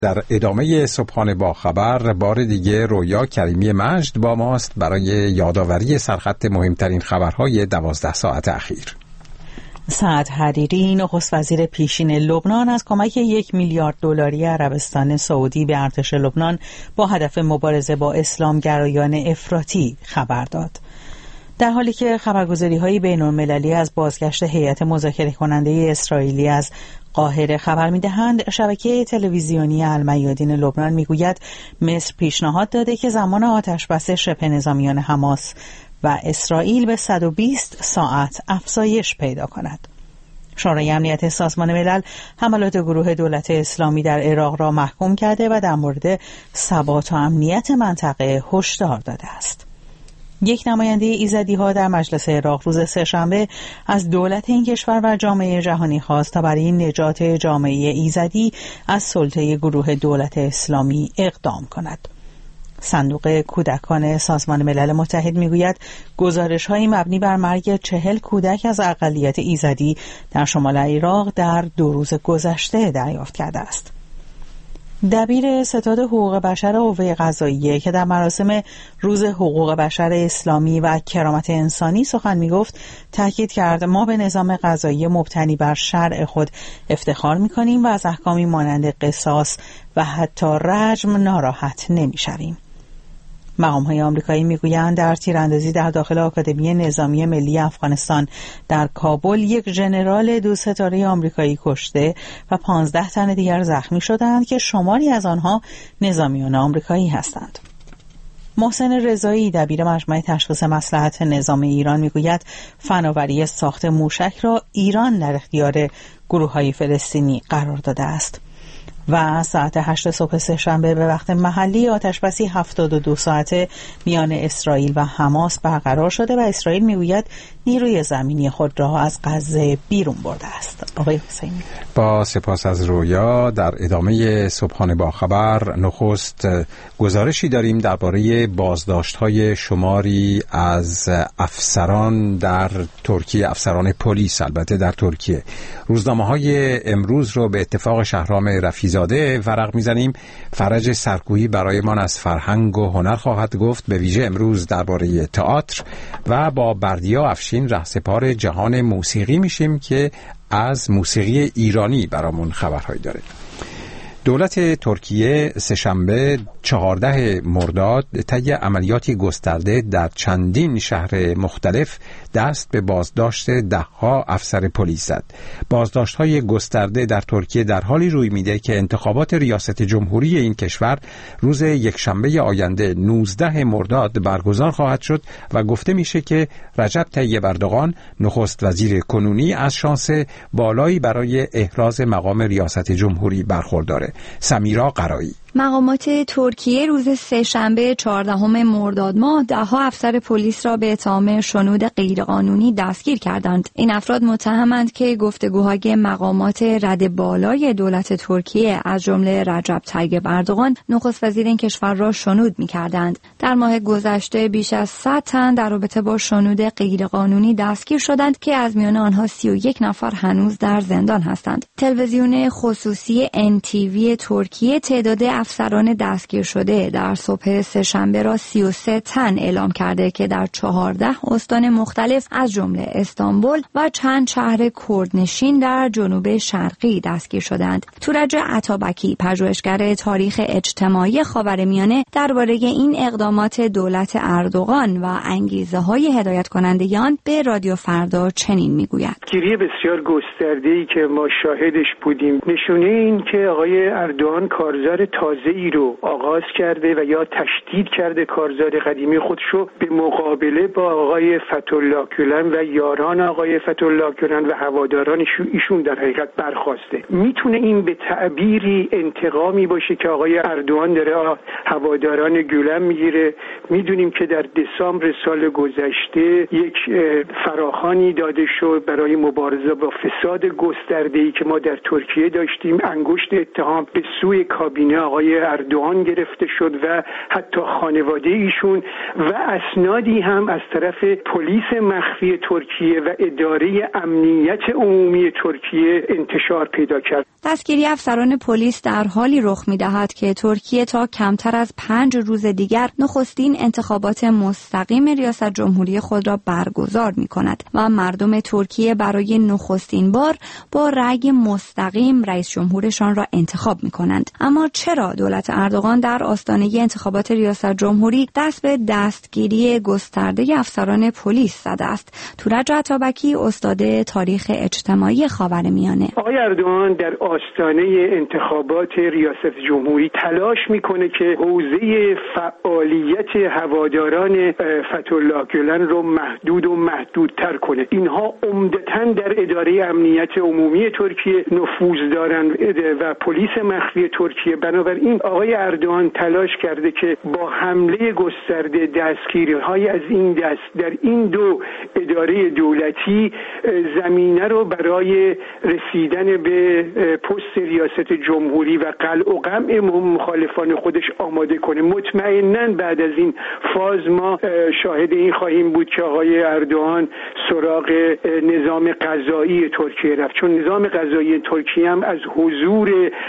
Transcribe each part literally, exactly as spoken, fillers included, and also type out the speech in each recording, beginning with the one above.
در ادامه صبحانه با خبر بار دیگه رویا کریمی مجد با ماست برای یادآوری سرخط مهمترین خبرهای دوازده ساعت اخیر. سعد حریری نخست وزیر پیشین لبنان از کمک یک میلیارد دلاری عربستان سعودی به ارتش لبنان با هدف مبارزه با اسلامگرایان افراطی خبر داد. در حالی که خبرگزاری‌های بین‌المللی از بازگشت هیئت مذاکره کننده اسرائیلی از قاهره خبر می‌دهند، شبکه تلویزیونی المیادین لبنان می‌گوید مصر پیشنهاد داده که زمان آتش‌بس شبه نظامیان حماس و اسرائیل به صد و بیست ساعت افزایش پیدا کند. شورای امنیت سازمان ملل حملات گروه دولت اسلامی در عراق را محکوم کرده و در مورد ثبات و امنیت منطقه هشدار داده است. یک نماینده ایزدی‌ها در مجلس عراق روز سه‌شنبه از دولت این کشور و جامعه جهانی خواست تا برای نجات جامعه ایزدی از سلطه گروه دولت اسلامی اقدام کند. صندوق کودکان سازمان ملل متحد میگوید گزارش‌های مبنی بر مرگ چهل کودک از اقلیت ایزدی در شمال عراق در دو روز گذشته دریافت کرده است. دبیر ستاد حقوق بشر قوه قضاییه که در مراسم روز حقوق بشر اسلامی و کرامت انسانی سخن میگفت تاکید کرد ما به نظام قضایی مبتنی بر شرع خود افتخار میکنیم و از احکامی مانند قصاص و حتی رجم ناراحت نمیشویم. مقام‌های آمریکایی میگویند در تیراندازی در داخل آکادمی نظامی ملی افغانستان در کابل یک ژنرال دو ستاره آمریکایی کشته و پانزده تن دیگر زخمی شدند که شماری از آنها نظامیان آمریکایی هستند. محسن رضایی دبیر مجمع تشخیص مصلحت نظام ایران میگوید فناوری ساخت موشک را ایران در اختیار گروه‌های فلسطینی قرار داده است. و ساعت هشت صبح سه‌شنبه به وقت محلی آتشبسی هفتاد و دو ساعته میان اسرائیل و حماس برقرار شده و اسرائیل میگوید نیروی زمینی خود را از غزه بیرون برده است. آقای حسینی با سپاس از رویا. در ادامه صبحانه با خبر نخست گزارشی داریم درباره بازداشت‌های شماری از افسران در ترکیه، افسران پلیس البته در ترکیه. روزنامه‌های امروز رو به اتفاق شهرام رفیزاده ورق میزنیم. فرج سرکویی برایمان از فرهنگ و هنر خواهد گفت، به ویژه امروز درباره تئاتر، و با بردیا افشین رهسپار جهان موسیقی میشیم که از موسیقی ایرانی برامون خبرهایی داره. دولت ترکیه سه‌شنبه چهارده مرداد طی عملیاتی گسترده در چندین شهر مختلف دست به بازداشت ده‌ها افسر پلیس زد. بازداشت‌های گسترده در ترکیه در حالی روی میده که انتخابات ریاست جمهوری این کشور روز یکشنبه آینده نوزده مرداد برگزار خواهد شد و گفته میشه که رجب طیب اردوغان نخست وزیر کنونی از شانس بالایی برای احراز مقام ریاست جمهوری برخورداره. سمیرا قرایی. مقامات ترکیه روز سه‌شنبه چهاردهم مرداد ماه ده‌ها افسر پلیس را به اتهام شنود غیرقانونی دستگیر کردند. این افراد متهمند که گفتگوهای مقامات رد بالای دولت ترکیه از جمله رجب طیب اردوغان نخست وزیر این کشور را شنود می‌کردند. در ماه گذشته بیش از صد تن در رابطه با شنود غیرقانونی دستگیر شدند که از میان آنها سی و یک نفر هنوز در زندان هستند. تلویزیون خصوصی ان تی وی ترکیه تعداد افسران دستگیر شده در صبح سه‌شنبه را سی و سه تن اعلام کرده که در چهارده استان مختلف از جمله استانبول و چند شهر کردنشین در جنوب شرقی دستگیر شدند. تورج عطابکی، پژوهشگر تاریخ اجتماعی خاورمیانه، درباره این اقدامات دولت اردوغان و انگیزه‌های هدایت کننده آن به رادیو فردا چنین میگوید: گیری بسیار گسترده‌ای که ما شاهدش بودیم نشونه این که آقای اردوغان کارزار تازه‌ای رو آغاز کرده و یا تشدید کرده کارزار قدیمی خودشو به مقابله با آقای فتح‌الله گولن و یاران آقای فتح‌الله گولن و هواداران ایشون در حقیقت برخواسته. میتونه این به تعبیری انتقامی باشه که آقای اردوغان داره هواداران گولن میگیره. میدونیم که در دسامبر سال گذشته یک فراخوانی داده شد برای مبارزه با فساد گسترده‌ای که ما در ترکیه داشتیم. انگشت اتهام به سوی کابینه آقای اردوغان گرفته شد و حتی خانواده ایشون و اسنادی هم از طرف پلیس مخفی ترکیه و اداره امنیت عمومی ترکیه انتشار پیدا کرد. دستگیری افسران پلیس در حالی رخ می‌دهد که ترکیه تا کمتر از پنج روز دیگر نخستین انتخابات مستقیم ریاست جمهوری خود را برگزار می‌کند و مردم ترکیه برای نخستین بار با رأی مستقیم رئیس جمهورشان را انتخاب می‌کنند. اما چرا دولت اردوغان در آستانه انتخابات ریاست جمهوری دست به دستگیری گسترده افسران پلیس زده است؟ تورج عطابکی، استاد تاریخ اجتماعی خاورمیانه: آقای اردوغان در آستانه انتخابات ریاست جمهوری تلاش میکنه که حوزه فعالیت هواداران فتح‌الله گلن رو محدود و محدودتر کنه. اینها عمدتاً در اداره امنیت عمومی ترکیه نفوذ دارن و پلیس مخفی ترکیه. بنابراین آقای اردوغان تلاش کرده که با حمله گسترده دستگیری‌های از این دست در این دو اداره دولتی زمینه رو برای رسیدن به پست ریاست جمهوری و قلع و قمع مخالفان خودش آماده کنه. مطمئناً بعد از این فاز ما شاهد این خواهیم بود که آقای اردوغان سراغ نظام قضایی ترکیه رفت، چون نظام قضایی ترکیه هم از حضور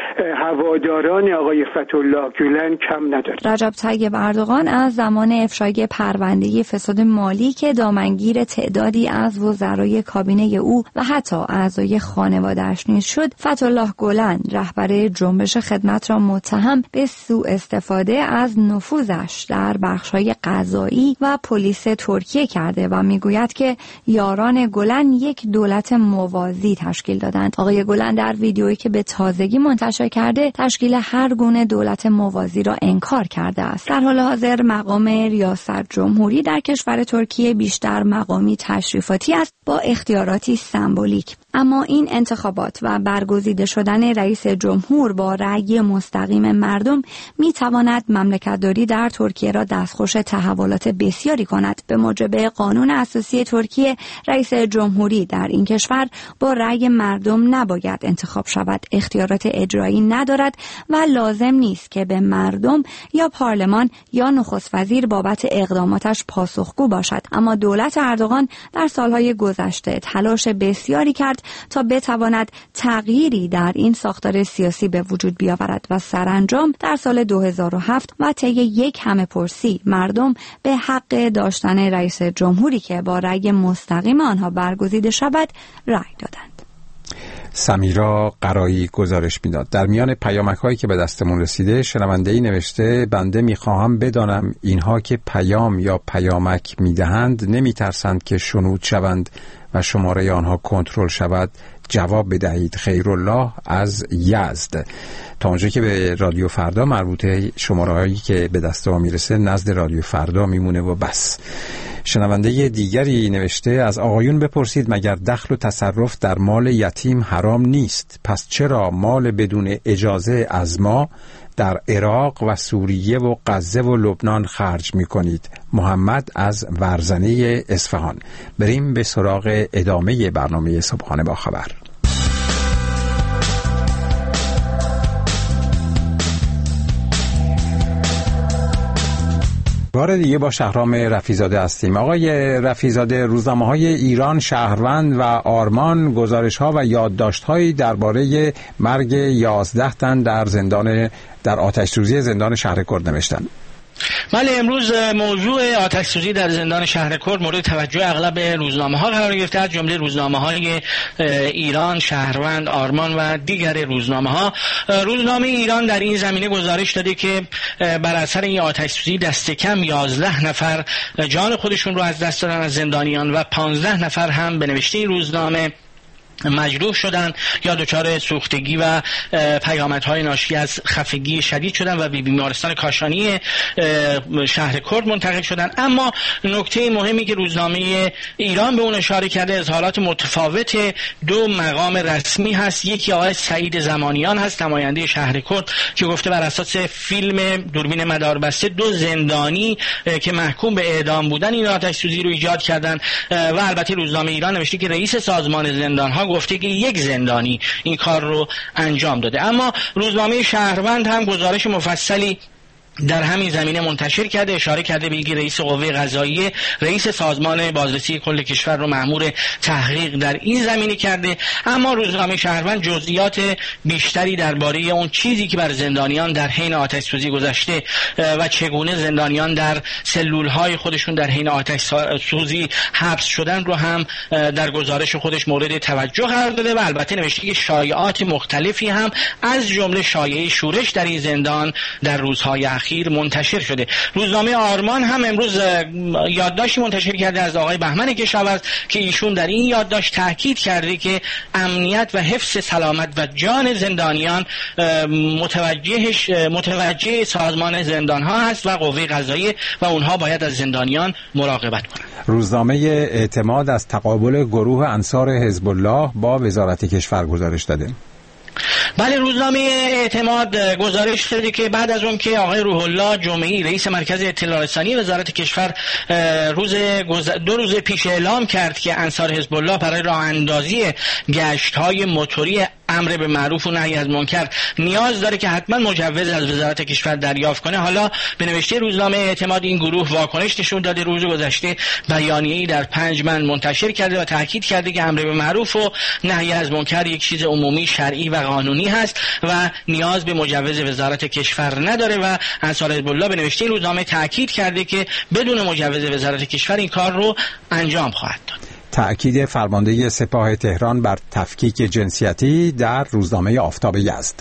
هواداران آقای فتح‌الله گلن کم نداره. رجب طیب اردوغان از زمان افشای پرونده فساد مالی که دامنگیر تعدادی از وزرای کابینه او و حتی اعضای خانواده‌اش نیز شد، فتح‌الله گلن رهبر جنبش خدمت را متهم به سوء استفاده از نفوذش در بخش‌های قضایی و پلیس ترکیه کرده و میگوید که یاران گلن یک دولت موازی تشکیل دادند. آقای گلن در ویدیویی که به تازگی منتشر کرده تشکیل هر گونه دولت موازی را انکار کرده است. در حال حاضر مقام ریاست جمهوری در کشور ترکیه بیشتر مقامی تشریفاتی است با اختیاراتی سمبولیک. اما این انتخابات و برگزیده شدن رئیس جمهور با رأی مستقیم مردم می تواند مملکت‌داری در ترکیه را دستخوش تحولات بسیاری کند. به موجب قانون اساسی ترکیه، رئیس جمهوری در این کشور با رأی مردم نباید انتخاب شود، اختیارات اجرایی ندارد و لازم نیست که به مردم یا پارلمان یا نخست وزیر بابت اقداماتش پاسخگو باشد. اما دولت اردوغان در سالهای گذشته تلاش بسیاری کرد تا بتواند تغییری در این ساختار سیاسی به وجود بیاورد و سرانجام در سال دو هزار و هفت و طی یک همه‌پرسی مردم به حق داشتن رئیس جمهوری که با رأی مستقیم آنها برگزیده شود رأی دادند. سمیرا قرایی گزارش میداد. در میان پیامک هایی که به دستمون رسیده شنونده‌ای نوشته: بنده میخواهم بدانم اینها که پیام یا پیامک میدهند نمیترسند که شنود شوند و شماره آنها کنترل شود؟ جواب بدهید. خیرالله از یزد. تا اونجا که به رادیو فردا مربوطه، شماره هایی که به دست ما میرسه نزد رادیو فردا میمونه و بس. شنونده دیگری نوشته: از آقایون بپرسید مگر دخل و تصرف در مال یتیم حرام نیست؟ پس چرا مال بدون اجازه از ما در عراق و سوریه و غزه و لبنان خرج می کنید؟ محمد از ورزنه اصفهان. بریم به سراغ ادامه برنامه صبحانه با خبر. بار دیگه با شهرام رفیزاده هستیم. آقای رفیزاده، روزنامه‌های ایران، شهروند و آرمان گزارش‌ها و یادداشت‌هایی درباره مرگ یازده تن در زندان در آتش‌سوزی زندان شهرکرد نوشتن. بله، امروز موضوع آتش‌سوزی در زندان شهرکرد مورد توجه اغلب روزنامه‌ها قرار گرفته، از جمله روزنامه‌های ایران، شهروند، آرمان و دیگر روزنامه‌ها. روزنامه ایران در این زمینه گزارش داده که بر اثر این آتش‌سوزی دست کم یازده نفر جان خودشون رو از دست دادن از زندانیان و پانزده نفر هم به نوشته این روزنامه مجروح شدن یا دچار سوختگی و پیامدهای ناشی از خفگی شدید شدن و به بیمارستان کاشانی شهرکرد منتقل شدن. اما نکته مهمی که روزنامه ایران به اون اشاره کرده، اظهارات متفاوت دو مقام رسمی هست. یکی آقای سعید زمانیان هست، نماینده شهرکرد، که گفته بر اساس فیلم دوربین مداربسته دو زندانی که محکوم به اعدام بودن این آتش‌سوزی رو ایجاد کردن. و البته روزنامه ایران نوشته که رئیس سازمان زندان‌ها گفته که یک زندانی این کار رو انجام داده. اما روزنامه شهروند هم گزارش مفصلی در همین زمینه منتشر کرده، اشاره کرده به اینکه رئیس قوه قضاییه رئیس سازمان بازرسی کل کشور رو مأمور تحقیق در این زمینه کرده. اما روزنامه شهروند جزئیات بیشتری درباره اون چیزی که بر زندانیان در حین آتش سوزی گذشته و چگونه زندانیان در سلولهای خودشون در حین آتش سوزی حبس شدن رو هم در گزارش خودش مورد توجه قرار داده و البته نوشته که شایعات مختلفی هم از جمله شایعه شورش در این زندان در روزهای اخیر منتشر شده. روزنامه آرمان هم امروز یادداشتی منتشر کرده از آقای بهمن کشاورز که ایشون در این یادداشت تاکید کرده که امنیت و حفظ سلامت و جان زندانیان متوجهش متوجه سازمان زندان ها هست و قوه قضاییه و اونها باید از زندانیان مراقبت کنند. روزنامه اعتماد از تقابل گروه انصار حزب الله با وزارت کشور گزارش داده. بله، روزنامه اعتماد گزارش داده که بعد از اون که آقای روح الله جمعی رئیس مرکز اطلاع رسانی وزارت کشور روز دو روز پیش اعلام کرد که انصار حزب الله برای راه اندازی گشت‌های موتوری امر به معروف و نهی از منکر نیاز داره که حتما مجوز از وزارت کشور دریافت کنه. حالا به نوشته روزنامه اعتماد این گروه واکنش نشون داده، روز گذشته بیانیه‌ای در پنج بند منتشر کرده و تاکید کرده که امر به معروف و نهی از منکر یک چیز عمومی شرعی و قانونی هست و نیاز به مجوز وزارت کشور نداره و انصار حزب الله به نوشته روزنامه تاکید کرده که بدون مجوز وزارت کشور این کار رو انجام خواهد داد. تأکید فرمانده سپاه تهران بر تفکیک جنسیتی در روزنامه آفتاب یزد.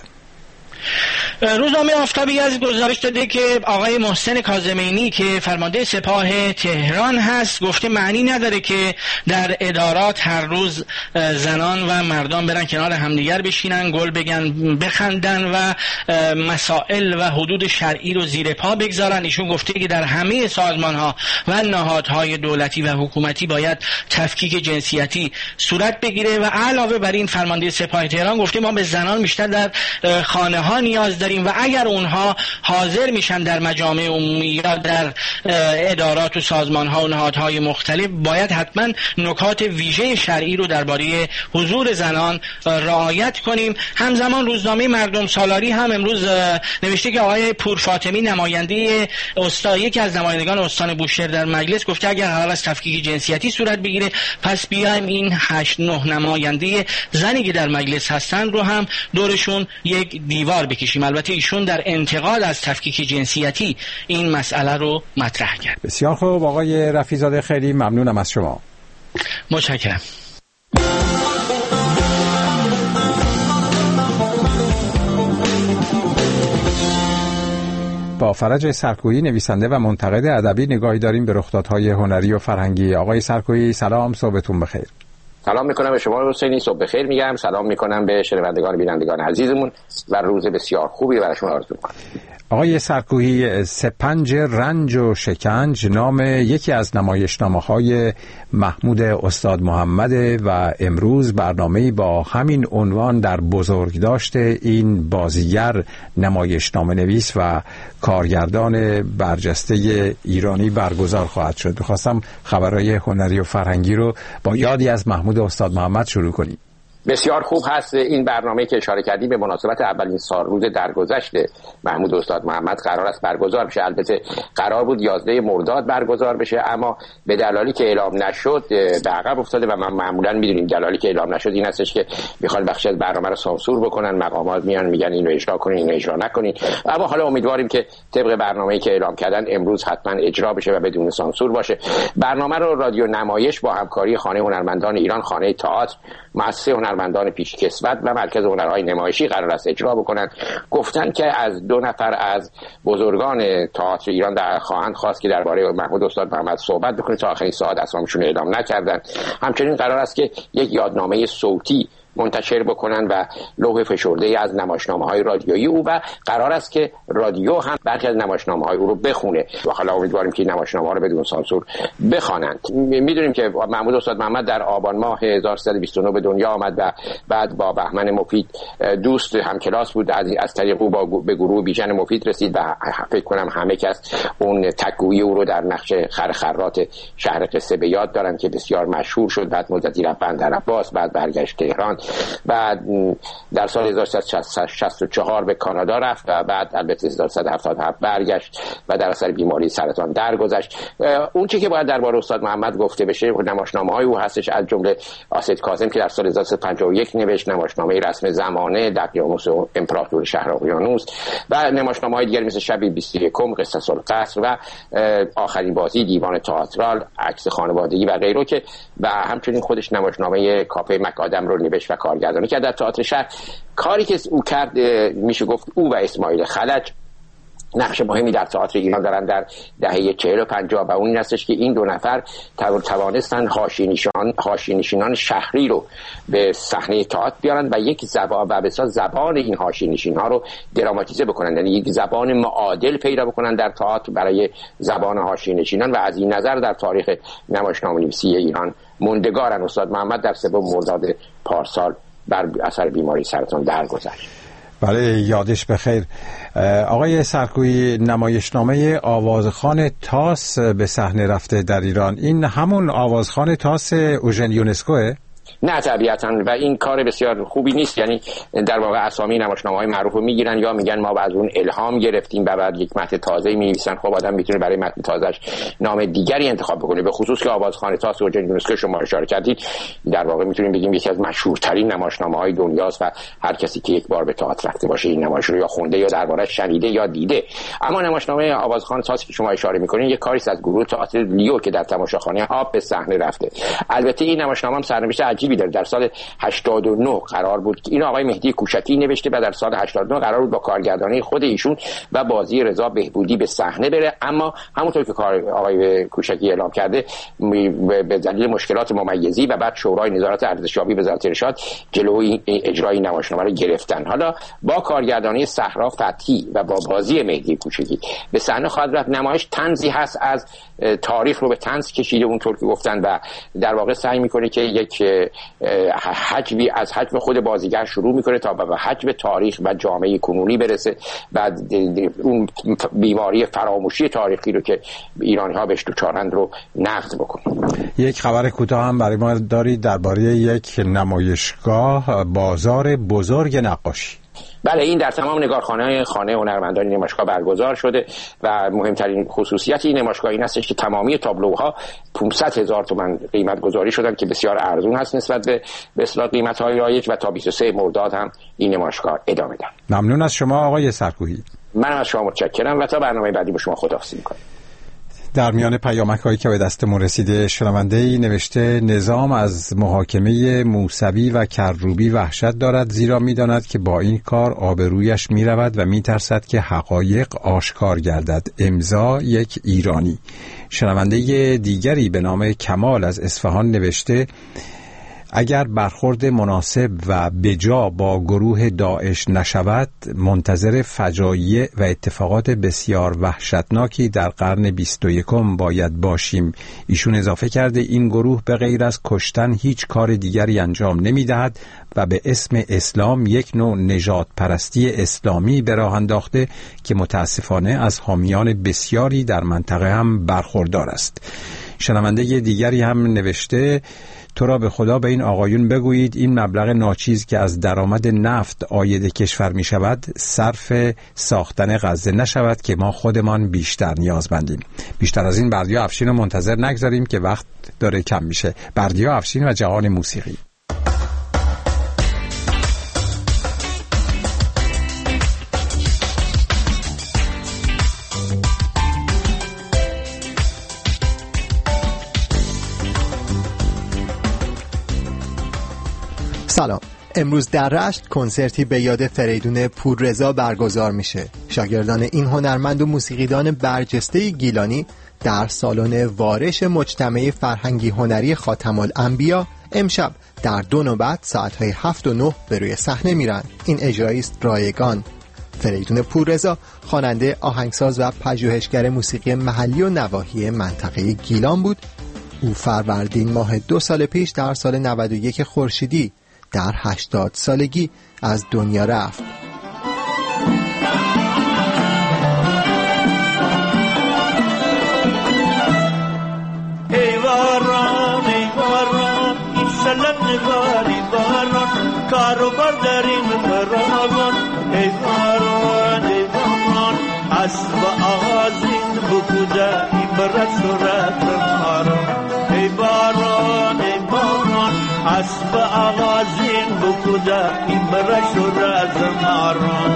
روزنامه آفتاب یزد گزارش داده که آقای محسن کاظمینی که فرمانده سپاه تهران هست گفته معنی نداره که در ادارات هر روز زنان و مردان برن کنار همدیگر بشینن، گل بگن، بخندن و مسائل و حدود شرعی رو زیر پا بگذارن. ایشون گفته که در همه سازمان‌ها و نهادهای دولتی و حکومتی باید تفکیک جنسیتی صورت بگیره و علاوه بر این فرمانده سپاه تهران گفته ما به زنان بیشتر در خانه ها نیاز داریم و اگر اونها حاضر میشن در مجامع عمومی یا در ادارات و سازمان ها و نهادهای مختلف باید حتما نکات ویژه شرعی رو درباره حضور زنان رعایت کنیم. همزمان روزنامه مردم سالاری هم امروز نوشته که آقای پورفاطمی نماینده استان یکی از نمایندگان استان بوشهر در مجلس گفته اگر قرار است تفکیک جنسیتی صورت بگیره پس بیایم این هشت نه نماینده زنی که در مجلس هستن رو هم دورشون یک دیوار بکشیم. البته ایشون در انتقاد از تفکیک جنسیتی این مسئله رو مطرح کرد. بسیار خوب آقای رفیع‌زاده، خیلی ممنونم از شما. متشکرم. با فرج سرکویی نویسنده و منتقد ادبی نگاهی داریم به رخدادهای هنری و فرهنگی. آقای سرکویی سلام، صبحتون بخیر. سلام میکنم به شما حسینی، صبح بخیر میگم. سلام میکنم به شنوندگان بینندگان عزیزمون و روز بسیار خوبی براشون آرزو میکنم. آقای سرکویی، سپنج رنج و شکنج نام یکی از نمایشنامه‌های محمود استاد محمد و امروز برنامه‌ای با همین عنوان در بزرگداشت این بازیگر نمایشنامه نویس و کارگردان برجسته ایرانی برگزار خواهد شد. می‌خواستم خبرهای هنری و فرهنگی رو با یادی از محمود استاد محمد شروع کنیم. بسیار خوب هست. این برنامه که اشاره کردی به مناسبت اولین سالروز درگذشت محمود استاد محمد قرار است برگزار بشه. البته قرار بود یازده مرداد برگزار بشه اما به دلالی که اعلام نشد به عقب افتاده و ما معمولا میدونیم دلالی که اعلام نشد این هستش که میخوان بخشی از برنامه رو سانسور بکنن، مقامات میان میگن اینو اجرا کنین اینو اجرا نکنین. اما حالا امیدواریم که طبق برنامه‌ای که اعلام کردن امروز حتما اجرا بشه و بدون سانسور باشه. برنامه رو رادیو نمایش با همکاری خانه هنرمندان ایران، خانه تئاتر، مؤسسه هنرمندان پیشکسوت و مرکز هنرهای نمایشی قرار است اجرا بکنن. گفتن که از دو نفر از بزرگان تئاتر ایران در خواهند خواست که درباره محمود استاد محمد صحبت بکنه. تا آخرین ساعت اسمشون اعلام نکردن. همچنین قرار است که یک یادنامه صوتی منتشر بکنن و لوح فشرده از نمایشنامه‌های رادیویی او و قرار است که رادیو هم برخی از نمایشنامه‌های او رو بخونه و حالا امیدواریم که نمایشنامه‌ها رو بدون سانسور بخوانند. میدونیم که محمود استاد محمد در آبان ماه هزار و سیصد و بیست و نه به دنیا آمد و بعد با بهمن مفید دوست همکلاس بود. از از طریق او با به گروه بیژن مفید رسید و فکر کنم همه کس اون تک‌گویی او رو در نقش خر خرات شهر قصه به یاد دارن که بسیار مشهور شد. بعد مدتی رفت بندر عباس، بعد برگشت تهران بعد در سال هزار و سیصد و شصت و چهار به کانادا رفت و بعد البته هزار و سیصد و هفتاد و هفت برگشت و در اثر بیماری سرطان درگذشت. اون چیزی که باید درباره استاد محمد گفته بشه نمایشنامه‌های او هستش، از جمله آسد کاظم که در سال هزار و سیصد و پنجاه و یک نوشت، نمایشنامه رسم زمانه، دقیانوس و امپراتور شهر اقیانوس و نمایشنامه‌های دیگر مثل شب بیست و یکم، قصص القصر و آخرین بازی، دیوان تئاترال، عکس خانوادگی و غیره که و همچنین خودش نمایشنامه کافه مکادم رو نوشت و کارگردانی کرد در تئاتر شهر. کاری که او کرد میشه گفت او و اسماعیل خلج نقش مهمی در تئاتر ایران دارن در دهه چهل و پنجاه و اون این هستش که این دو نفر توانستن حاشیه‌نشینان حاشیه‌نشینان شهری رو به صحنه تئاتر بیارن و یک زبان و بسیار زبان این حاشیه‌نشین‌ها رو دراماتیزه بکنن، یعنی یک زبان معادل پیدا بکنن در تئاتر برای زبان حاشیه‌نشینان و از این نظر در تاریخ نمایشنامه‌نویسی ایران موندگارن. استاد محمد در سوم مرداد پارسال بر اثر بیماری سرطان درگذشت. بله، یادش بخیر. آقای سرکویی، نمایشنامه آوازخوان تاس به صحنه رفته در ایران، این همون آوازخوان تاس اوژن یونسکوه؟ نه طبیعتاً، و این کار بسیار خوبی نیست. یعنی در واقع اسامی نمایشنامه‌های معروف رو میگیرن یا میگن ما از اون الهام گرفتیم و بعد یک متن تازه می‌نویسن. خب آدم میتونه برای متن تازه‌اش نام دیگری انتخاب بکنه، به خصوص که آوازخوان تاس اوژن یونسکو شما اشاره کردید در واقع میتونیم بگیم یکی از مشهورترین نمایشنامه‌های دنیاست و هر کسی که یک بار به تئاتر رفته باشه این نمایش رو یا خونده یا درباره‌اش شنیده یا دیده. اما نمایشنامه آوازخوان تاس که شما اشاره می‌کنید یک کاری است از گروه تئاتر لیو که در تماشاخانه آب به صحنه رفته. البته این نمایشنامه هم سرنوشت عجیبی داره. در سال هشتاد و نه قرار بود که این آقای مهدی کوشکی نوشته و در سال هشتاد و نه قرار بود با کارگردانی خود ایشون و بازی رضا بهبودی به صحنه بره، اما همونطور که کار آقای کوشکی اعلام کرده به دلیل مشکلات ممیزی و بعد شورای نظارت ارزشیابی وزارت ارشاد جلوی اجرای نمایشنامه رو گرفتن. حالا با کارگردانی صحرا فتحی و با بازی مهدی کوشکی به صحنه خواهد رفت. نمایش طنزی هست از تاریخ رو به طنز کشیده اونطور که گفتن و در واقع سعی میکنه که یک حجبی از حجم خود بازیگر شروع میکنه تا به حجم تاریخ و جامعه کنونی برسه و اون بیماری فراموشی تاریخی رو که ایرانی ها بهش دچارند رو نقد بکنه. یک خبر کوتاه هم برای ما دارید درباره یک نمایشگاه بازار بزرگ نقاشی. بله، این در تمام نگارخانه‌های خانه هنرمندان نمایشگاه برگزار شده و مهمترین خصوصیت این نمایشگاه این است که تمامی تابلوها پانصد هزار تومان قیمت گذاری شدن که بسیار ارزون هست نسبت به به اصطلاح قیمت‌های رایج و تا بیست و سوم مرداد هم این نمایشگاه ادامه دارد. ممنون از شما آقای سرکویی. من از شما متشکرم و تا برنامه بعدی با شما خداحافظی می‌کنم. در میان پیامک هایی که به دستمون رسیده شنونده‌ای نوشته نظام از محاکمه موسوی و کروبی وحشت دارد، زیرا می‌داند که با این کار آبرویش می‌رود و می‌ترسد که حقایق آشکار گردد. امضا یک ایرانی. شنونده دیگری به نام کمال از اصفهان نوشته اگر برخورد مناسب و بجا با گروه داعش نشود منتظر فجایع و اتفاقات بسیار وحشتناکی در قرن بیست و یکم باید باشیم. ایشون اضافه کرده این گروه به غیر از کشتن هیچ کار دیگری انجام نمی دهد و به اسم اسلام یک نوع نژاد پرستی اسلامی به راه انداخته که متاسفانه از حامیان بسیاری در منطقه هم برخوردار است. شنونده دیگری هم نوشته تو را به خدا به این آقایون بگویید این مبلغ ناچیز که از درآمد نفت عاید کشور می شود صرف ساختن غزه نشود که ما خودمان بیشتر نیازمندیم. بیشتر از این بردیا افشین رو منتظر نگذاریم که وقت داره کم میشه. بردیا افشین و جهان موسیقی. سلام. امروز در رشت کنسرتی به یاد فریدون پوررضا برگزار میشه. شاگردان این هنرمند و موسیقیدان برجسته گیلانی در سالن وارش مجتمع فرهنگی هنری خاتم الانبیا امشب در دو نوبت ساعتهای هفت و نه به روی صحنه میرن. این اجرایی است رایگان. فریدون پوررضا خواننده، آهنگساز و پژوهشگر موسیقی محلی و نواحی منطقه گیلان بود. او فروردین ماه دو سال پیش در سال نود و یک خورشیدی در هشتاد سالگی از دنیا رفت. ای باران ای باران این سلام نگاری باران اسب آغازین بکوده ای برد صورت مارو ای باران ای باران اسب آغازین بکوده ای برد صورت مارو.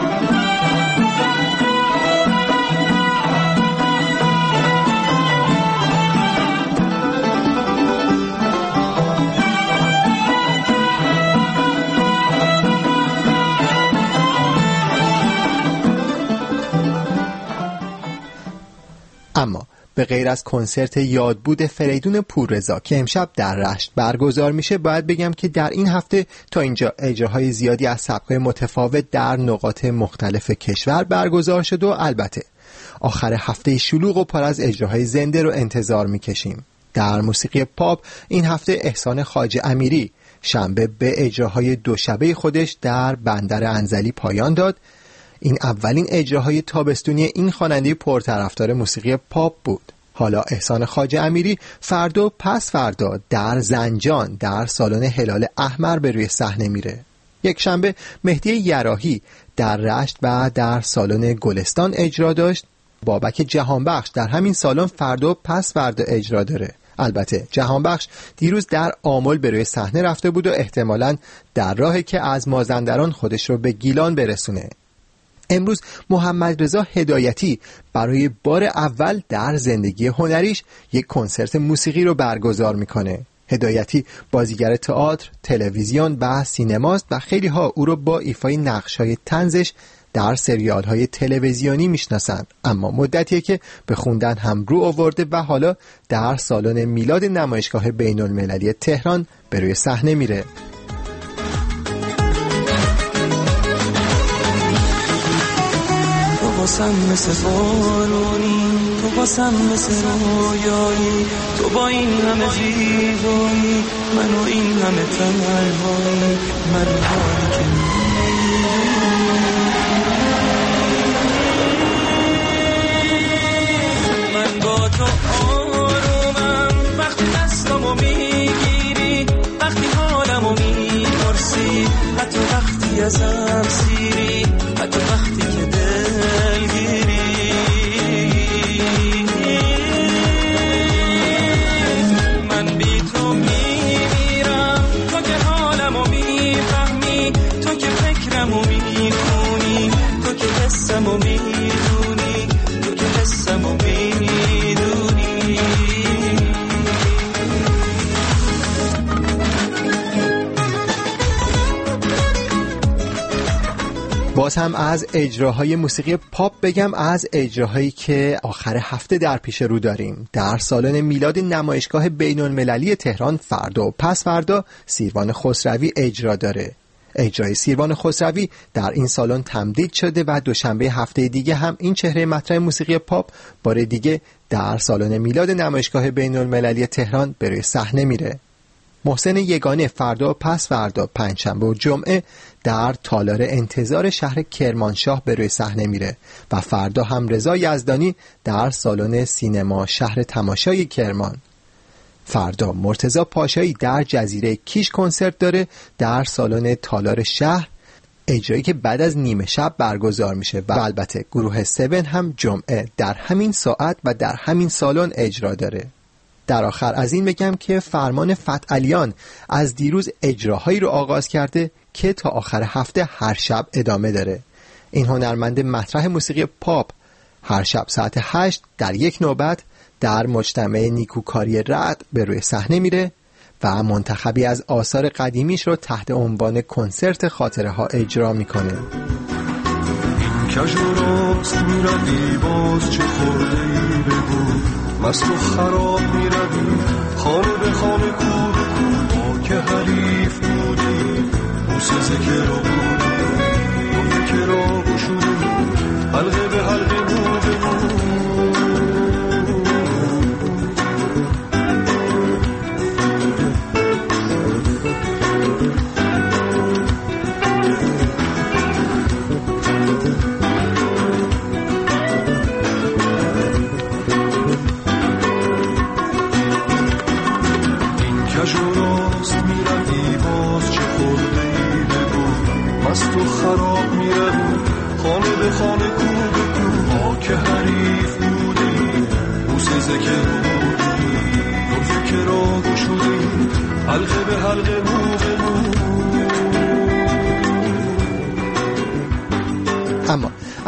اما به غیر از کنسرت یادبود فریدون پوررضا که امشب در رشت برگزار میشه، باید بگم که در این هفته تا اینجا اجراهای زیادی از سبک‌های متفاوت در نقاط مختلف کشور برگزار شد و البته آخر هفته شلوغ و پر از اجراهای زنده رو انتظار میکشیم. در موسیقی پاپ این هفته احسان خواجه امیری شنبه به اجراهای دو شبه خودش در بندر انزلی پایان داد. این اولین اجراهای تابستونی این خواننده پرطرفدار موسیقی پاپ بود. حالا احسان خواجه امیری فردا و پس فردا در زنجان در سالن هلال احمر به روی صحنه میره. یک شنبه مهدی یراحی در رشت و در سالن گلستان اجرا داشت. بابک جهانبخش در همین سالن فردا و پس فردا اجرا داره. البته جهانبخش دیروز در آمل به روی صحنه رفته بود و احتمالاً در راهی که از مازندران خودش رو به گیلان برسونه. امروز محمد رضا هدایتی برای بار اول در زندگی هنریش یک کنسرت موسیقی رو برگزار میکنه. هدایتی بازیگر تئاتر، تلویزیون و سینماست و خیلی ها او رو با ایفای نقش‌های طنزش در سریال‌های تلویزیونی میشناسن، اما مدتیه که به خوندن هم رو آورده و حالا در سالن میلاد نمایشگاه بین‌المللی تهران به روی صحنه میره. باسم مثل بارونی، تو باسم مثل رویایی، تو با این همه زیبایی، من و این همه تنهایی، من حالی که من با تو آرومم وقتی دستمو میگیری، وقتی حالمو میپرسی، حتی وقتی ازم سیری، حتی وقتی که دلگیری. من بی تو میمیرم، تو که حالمو میفهمی، تو که فکرمو میخونی، تو که حسمو میدونی، تو که حسمو میدونی. باز هم از اجراهای موسیقی پاپ بگم، از اجراهایی که آخر هفته در پیش رو داریم. در سالن میلاد نمایشگاه بین‌المللی تهران فردا و پس فردا سیروان خسروی اجرا داره. اجرای سیروان خسروی در این سالن تمدید شده و دوشنبه هفته دیگه هم این چهره مطرح موسیقی پاپ بار دیگه در سالن میلاد نمایشگاه بین‌المللی تهران به روی صحنه میره. محسن یگانه فردا و پس فردا پنجشنبه و جمعه در تالار انتظار شهر کرمانشاه به روی صحنه میره و فردا هم رضا یزدانی در سالن سینما شهر تماشای کرمان. فردا مرتضی پاشایی در جزیره کیش کنسرت داره در سالن تالار شهر، اجرایی که بعد از نیمه شب برگزار میشه و البته گروه سون هم جمعه در همین ساعت و در همین سالن اجرا داره. در آخر از این بگم که فرمان فتحعلیان از دیروز اجراهایی رو آغاز کرده که تا آخر هفته هر شب ادامه داره. این هنرمند مطرح موسیقی پاپ هر شب ساعت هشت در یک نوبت در مجتمع نیکوکاری رعد به روی صحنه میره و منتخبی از آثار قدیمیش رو تحت عنوان کنسرت خاطره ها اجرا میکنه. این کجوراست میروی باز چه خورده ای بگو، مست و خراب میروی خانه به خانه کو به کو، ما که حریف بودیم بوسه ذکر رو بودیم و فکر رو گشودیم حلقه به حلقه مو به مو. خراب میروی خانه به خانه کو به کو،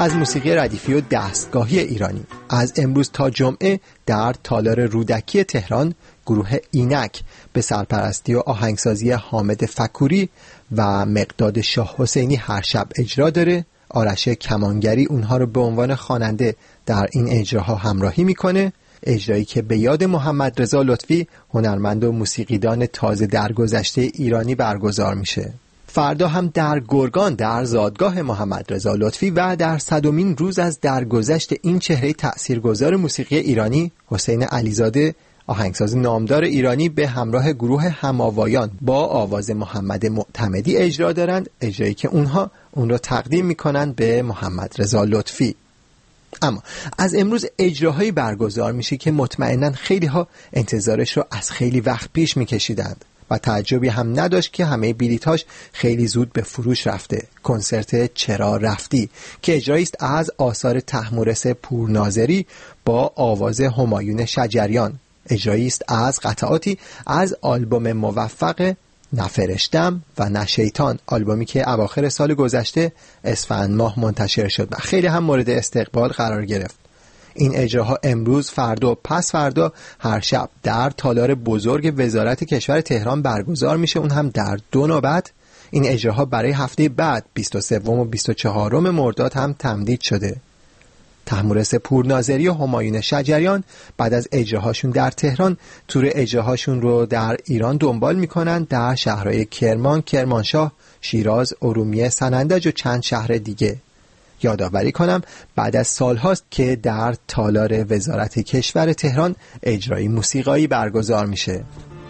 از موسیقی ردیفی و دستگاهی ایرانی. از امروز تا جمعه در تالار رودکی تهران گروه اینک به سرپرستی و آهنگسازی حامد فکوری و مقداد شاه حسینی هر شب اجرا داره. آرش کمانگری اونها رو به عنوان خواننده در این اجراها همراهی میکنه، اجرایی که به یاد محمد رضا لطفی هنرمند و موسیقیدان تازه درگذشته ایرانی برگزار میشه. فردا هم در گرگان در زادگاه محمد رضا لطفی و در صدمین روز از درگذشت این چهره تأثیرگذار موسیقی ایرانی حسین علیزاده، آهنگساز نامدار ایرانی، به همراه گروه هماوایان با آواز محمد معتمدی اجرا دارند، اجرایی که اونها اون را تقدیم میکنند به محمد رضا لطفی. اما از امروز اجراهایی برگزار میشه که مطمئناً خیلی ها انتظارش رو از خیلی وقت پیش میکشیدند و تعجبی هم نداشت که همه بلیط‌هاش خیلی زود به فروش رفته. کنسرت چرا رفتی که اجرایی است از آثار طهمورث پورناظری با آواز همایون شجریان، اجرایی است از قطعاتی از آلبوم موفق نفرشتم و نشیطان، آلبومی که اواخر سال گذشته اسفند ماه منتشر شد و خیلی هم مورد استقبال قرار گرفت. این اجراها امروز، فردا و پس فردا هر شب در تالار بزرگ وزارت کشور تهران برگزار میشه، اون هم در دو نوبت. این اجراها برای هفته بعد بیست و سوم و بیست و چهارم مرداد هم تمدید شده. طهمورث پورناظری و همایون شجریان بعد از اجراهاشون در تهران تور اجراهاشون رو در ایران دنبال میکنن، در شهرهای کرمان، کرمانشاه، شیراز، ارومیه، سنندج و چند شهر دیگه. یادآوری کنم بعد از سالهاست که در تالار وزارت کشور تهران اجرای موسیقایی برگزار میشه.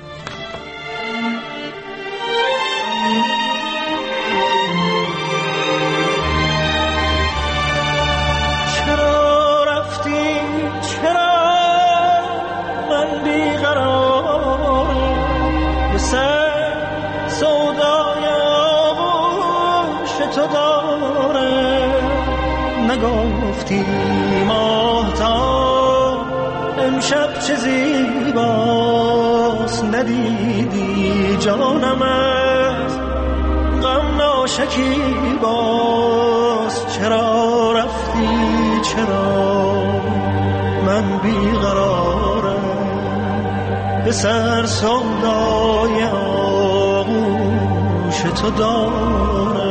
چرا رفتی چرا من بیقرارم، مثل سودای آغوش تو دارم. نگفتی ماهتاب امشب چه زیباست، ندیدی جانم از غم ناشکیباست. چرا رفتی چرا من بیقرارم، به سر سودای آغوش تو دارم.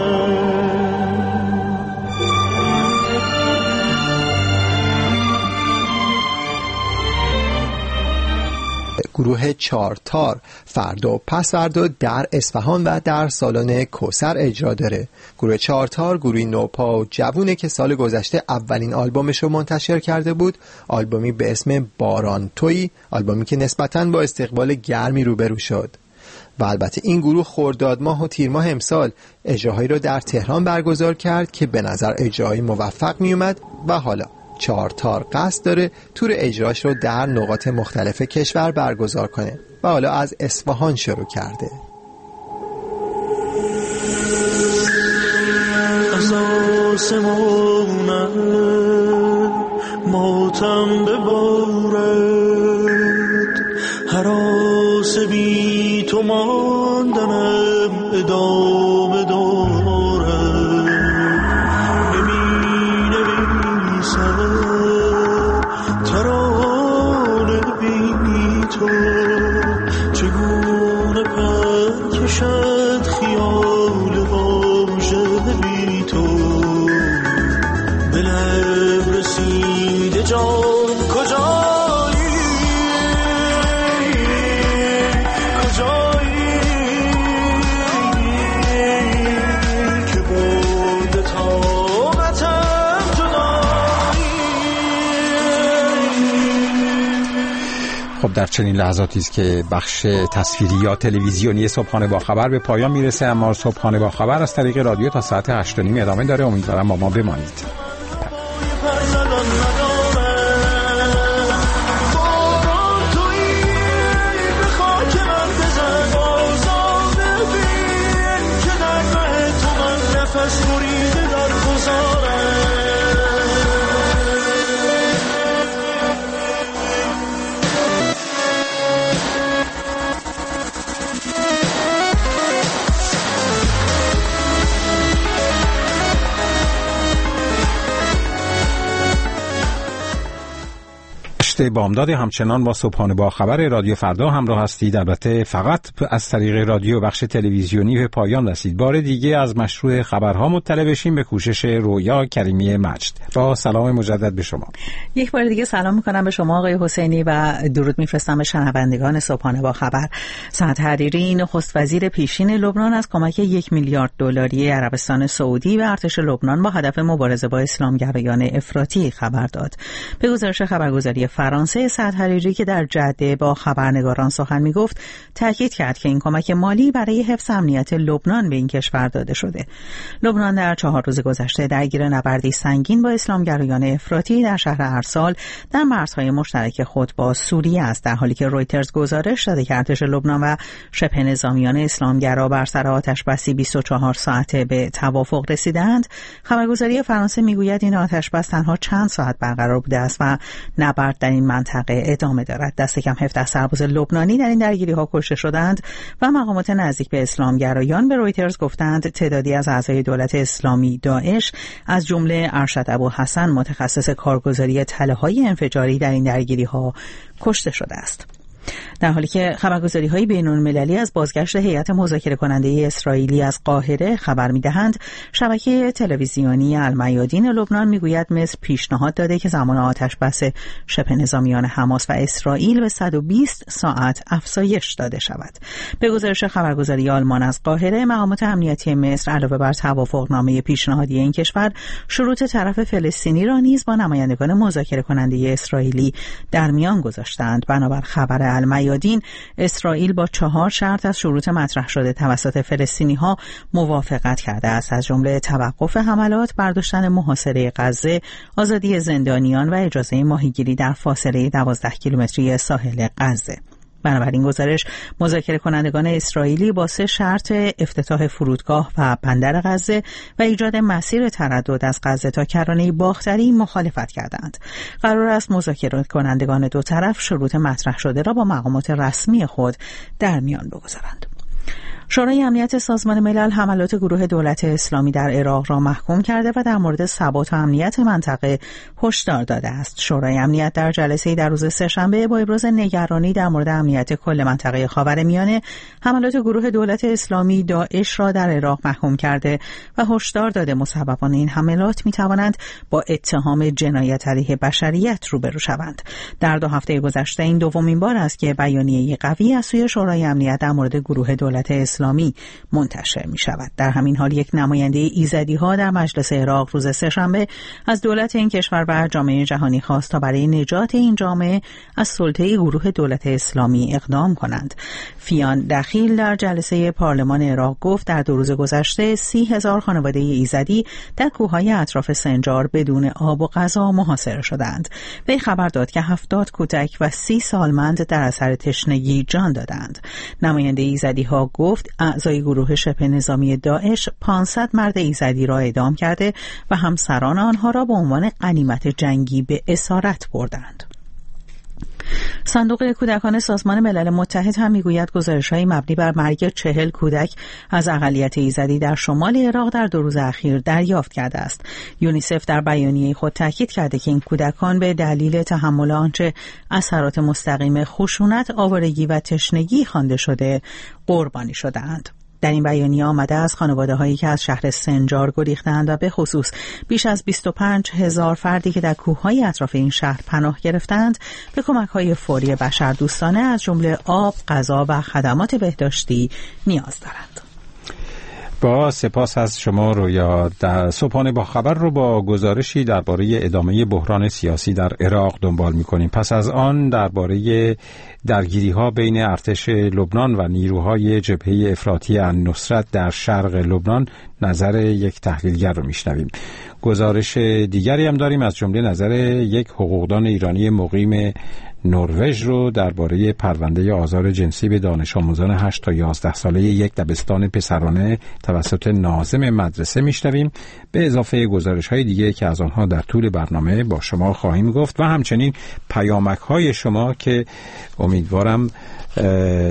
گروه چارتار فردا و پس فردا در اصفهان و در سالن کوثر اجرا داره. گروه چارتار گروهی نوپا و جوونه که سال گذشته اولین آلبومش رو منتشر کرده بود، آلبومی به اسم باران تویی، آلبومی که نسبتاً با استقبال گرمی روبرو شد. و البته این گروه خرداد ماه و تیر ماه امسال اجراهایی رو در تهران برگزار کرد که به نظر اجراهایی موفق می اومد و حالا چارتار قصد داره تور اجراش رو در نقاط مختلف کشور برگزار کنه و حالا از اصفهان شروع کرده. از آسمانم ماتم ببارد، هراس بی تو ماندنم ادامه دارد. نمی نویسم ترانه بی تو، چگونه پر کشد خیال واژه بی تو. به لب رسیده جان کجایی، کجایی که برده طاقتم جدایی. خب در چنین لحظاتی است که بخش تصویری یا تلویزیونی صبحانه با خبر به پایان میرسه، اما صبحانه با خبر از طریق رادیو تا ساعت هشت و نیم ادامه داره. امیدوارم با ما بمانید. پشت بامداد همچنان با صبحانه با خبر رادیو فردا همراه هستید. البته فقط از طریق رادیو بخش تلویزیونی به پایان رسید. بار دیگه از مشروع خبرها مطلع بشیم به کوشش رویا کریمی مجد. با سلام مجدد به شما. یک بار دیگه سلام میکنم به شما آقای حسینی و درود میفرستم به شنوندگان صبحانه با خبر. سعد حریری نخست وزیر پیشین لبنان از کمک یک میلیارد دلاری عربستان سعودی به ارتش لبنان با هدف مبارزه با اسلامگرایان افراطی خبر داد. به گزارش خبرگزاری فرانسه، سعد حریری که در جده با خبرنگاران سخن میگفت تاکید کرد که این کمک مالی برای حفظ امنیت لبنان به این کشور داده شده. لبنان در چهار روز گذشته درگیر نبردی سنگین با اسلامگرایان افراطی در شهر ارسال در مرزهای مشترک خود با سوریه است، در حالی که رویترز گزارش داده که ارتش لبنان و شبه نظامیان اسلامگرا بر سر آتشبسی بیست و چهار ساعته به توافق رسیدند. خبرگزاری فرانسه میگوید این آتشبس تنها چند ساعت برقرار بوده است و نبرد در این منطقه ادامه دارد. دست کم هفده سرباز لبنانی در این درگیری‌ها کشته شدند و مقامات نزدیک به اسلامگرایان به رویترز گفتند تعدادی از اعضای دولت اسلامی داعش از جمله ارشد ابوحسن متخصص کارگزاری تله‌های انفجاری در این درگیری‌ها کشته شده است. در حالی که خبرگزاری‌های بین‌المللی از بازگشت هیئت مذاکره کننده اسرائیلی از قاهره خبر می‌دهند، شبکه تلویزیونی المیادین لبنان می‌گوید مصر پیشنهاد داده که زمان آتشبس شبه نظامیان حماس و اسرائیل به صد و بیست ساعت افزایش داده شود. به گزارش خبرگزاری آلمان از قاهره، مقامات امنیتی مصر علاوه بر توافقنامه پیشنهادی این کشور، شروط طرف فلسطینی را نیز با نمایندگان مذاکره کننده اسرائیلی در میان گذاشتند. بنابر خبر المیادین، اسرائیل با چهار شرط از شروط مطرح شده توسط فلسطینی‌ها موافقت کرده است، از جمله توقف حملات، برداشتن محاصره غزه، آزادی زندانیان و اجازه ماهیگیری در فاصله دوازده کیلومتری ساحل غزه. بنابراین گزارش مذاکره کنندگان اسرائیلی با سه شرط افتتاح فرودگاه و بندر غزه و ایجاد مسیر تردد از غزه تا کرانه باختری مخالفت کردند. قرار است مذاکره کنندگان دو طرف شروط مطرح شده را با مقامات رسمی خود در میان بگذارند. شورای امنیت سازمان ملل حملات گروه دولت اسلامی در عراق را محکوم کرده و در مورد ثبات و امنیت منطقه هشدار داده است. شورای امنیت در جلسه‌ای در روز سه‌شنبه با ابراز نگرانی در مورد امنیت کل منطقه خاورمیانه حملات گروه دولت اسلامی داعش را در عراق محکوم کرده و هشدار داده مسببان این حملات می‌توانند با اتهام جنایت علیه بشریت روبرو شوند. در دو هفته گذشته این دومین بار است که بیانیه‌ای قوی از سوی شورای امنیت در مورد گروه دولت اسلامی منتشر می شود. در همین حال یک نماینده ایزدی ها در مجلس عراق روز سه‌شنبه از دولت این کشور و جامعه جهانی خواست تا برای نجات این جامعه از سلطه گروه دولت اسلامی اقدام کنند. فیان دخیل در جلسه پارلمان عراق گفت در دو روز گذشته سی هزار خانواده ایزدی در کوههای اطراف سنجار بدون آب و غذا محاصره شدند. وی خبر داد که هفتاد کودک و سی سالمند در اثر تشنگی جان دادند. نماینده ایزدی ها گفت اعضای گروه شبه نظامی داعش پانصد مرد ایزدی را اعدام کرده و همسران آنها را به عنوان غنیمت جنگی به اسارت بردند. صندوق کودکان سازمان ملل متحد هم میگوید گزارش‌های مبنی بر مرگ چهل کودک از اقلیت ایزدی در شمال عراق در دو روز اخیر دریافت کرده است. یونیسف در بیانیه خود تاکید کرده که این کودکان به دلیل تحمل آنچه اثرات مستقیم خشونت، آوارگی و تشنگی خوانده شده قربانی شده‌اند. در این بیانیه آمده از خانواده‌هایی که از شهر سنجار گریختند و به خصوص بیش از بیست و پنج هزار فردی که در کوههای اطراف این شهر پناه گرفتند به کمک‌های فوری بشردوستانه از جمله آب، غذا و خدمات بهداشتی نیاز دارند. با سپاس از شما رویا. در صبحانه با خبر رو با گزارشی درباره ادامه بحران سیاسی در عراق دنبال می‌کنیم. پس از آن درباره درگیری‌ها بین ارتش لبنان و نیروهای جبهه افراطی النصرت در شرق لبنان نظر یک تحلیلگر رو میشنویم. گزارش دیگری هم داریم از جمله نظر یک حقوقدان ایرانی مقیم نروژ رو درباره پرونده آزار جنسی به دانش آموزان هشت تا یازده ساله یک دبستان پسرانه توسط ناظم مدرسه میشنویم، به اضافه گزارش‌های دیگه که از آنها در طول برنامه با شما خواهیم گفت و همچنین پیامک‌های شما که امیدوارم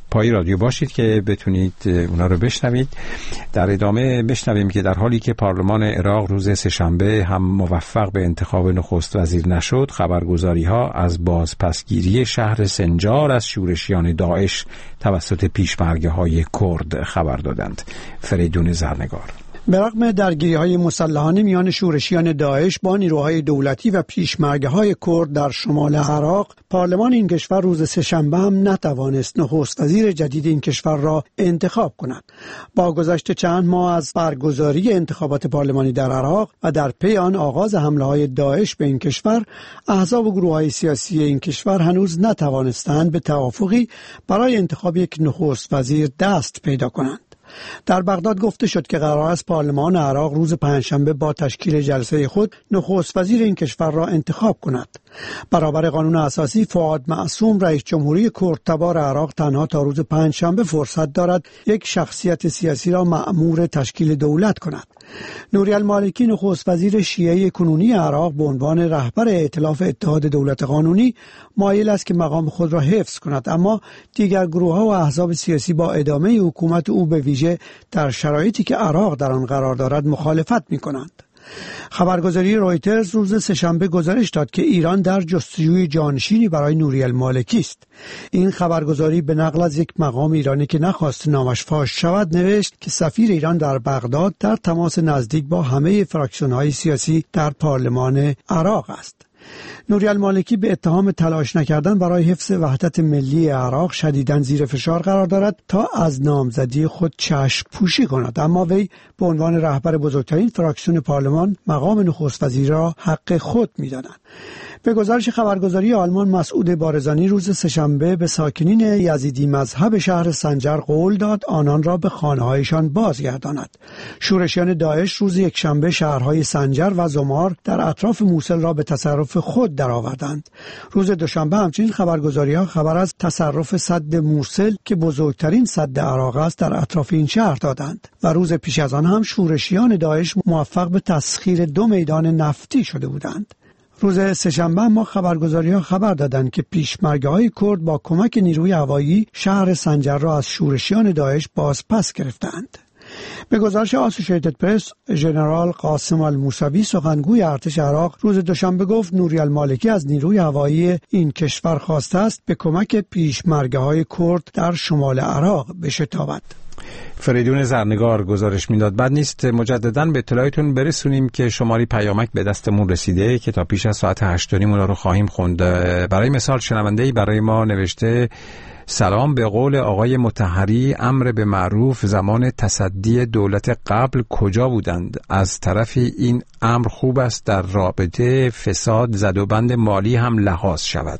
پای رادیو باشید که بتونید اونا رو بشنوید. در ادامه بشنویم که در حالی که پارلمان عراق روز سه‌شنبه هم موفق به انتخاب نخست وزیر نشد، خبرگزاری‌ها از بازپسگیری شهر سنجار از شورشیان داعش توسط پیشمرگه‌های کرد خبر دادند. فریدون زرنگار. به رغم درگیری‌های مسلحانه میان شورشیان داعش با نیروهای دولتی و پیشمرگه‌های کرد در شمال عراق، پارلمان این کشور روز سه‌شنبه هم نتوانست نخست وزیر جدید این کشور را انتخاب کند. با گذشت چند ماه از برگزاری انتخابات پارلمانی در عراق و در پی آن آغاز حمله‌های داعش به این کشور، احزاب و گروه‌های سیاسی این کشور هنوز نتوانستند به توافقی برای انتخاب یک نخست وزیر دست پیدا کنند. در بغداد گفته شد که قرار است پارلمان عراق روز پنجشنبه با تشکیل جلسه خود نخست وزیر این کشور را انتخاب کند. برابر قانون اساسی، فؤاد معصوم رئیس جمهوری کردتبار عراق تنها تا روز پنجشنبه فرصت دارد یک شخصیت سیاسی را مأمور تشکیل دولت کند. نوری المالکی نخست وزیر شیعه کنونی عراق به عنوان رهبر ائتلاف اتحاد دولت قانونی مایل است که مقام خود را حفظ کند، اما دیگر گروه‌ها و احزاب سیاسی با ادامه حکومت او به ویژه در شرایطی که عراق در آن قرار دارد مخالفت می‌کنند. خبرگزاری رویترز روز سه‌شنبه گزارش داد که ایران در جستجوی جانشینی برای نوری المالکی است. این خبرگزاری به نقل از یک مقام ایرانی که نخواست نامش فاش شود نوشت که سفیر ایران در بغداد در تماس نزدیک با همه فراکسیون‌های سیاسی در پارلمان عراق است. نوری المالکی به اتهام تلاش نکردن برای حفظ وحدت ملی عراق شدیداً زیر فشار قرار دارد تا از نامزدی خود چشم پوشی کند، اما وی به عنوان رهبر بزرگترین فراکسیون پارلمان مقام نخست وزیر را حق خود می‌داند. به گزارش خبرگزاری آلمان، مسعود بارزانی روز سه‌شنبه به ساکنین یزیدی مذهب شهر سنجر قول داد آنان را به خانه‌هایشان بازگرداند. شورشیان داعش روز یکشنبه شهرهای سنجر و زمار در اطراف موصل را به تصرف خود درآوردند. روز دوشنبه همچنین خبرگزاری‌ها خبر از تصرف سد موصل که بزرگترین سد عراق است در اطراف این شهر دادند و روز پیش از آن هم شورشیان داعش موفق به تسخیر دو میدان نفتی شده بودند. روز سه‌شنبه ما خبرگزاری‌ها خبر دادند که پیشمرگه‌های کرد با کمک نیروی هوایی شهر سنجر را از شورشیان داعش بازپس گرفتند. به گزارش آسوشیتد پرس، ژنرال قاسم الموسوی سخنگوی ارتش عراق روز دوشنبه گفت نوری المالکی از نیروی هوایی این کشور خواسته است به کمک پیشمرگه‌های کرد در شمال عراق بشتابد. فریدون زرنگار گزارش میداد. بعد نیست مجدداً به اطلاعتون برسونیم که شماری پیامک به دستمون رسیده که تا پیش از ساعت هشت و نیم اونا رو خواهیم خوند. برای مثال شنونده‌ای برای ما نوشته: سلام، به قول آقای مطهری امر به معروف زمان تصدی دولت قبل کجا بودند؟ از طرفی این امر خوب است در رابطه فساد زد و بند مالی هم لحاظ شود.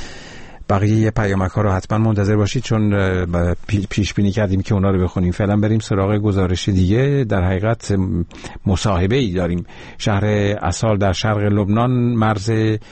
بقیه پیامک ها رو حتما منتظر باشید چون پیش بینی کردیم که اونا رو بخونیم. فعلا بریم سراغ گزارش دیگه. در حقیقت مصاحبه ای داریم. شهر اصال در شرق لبنان مرز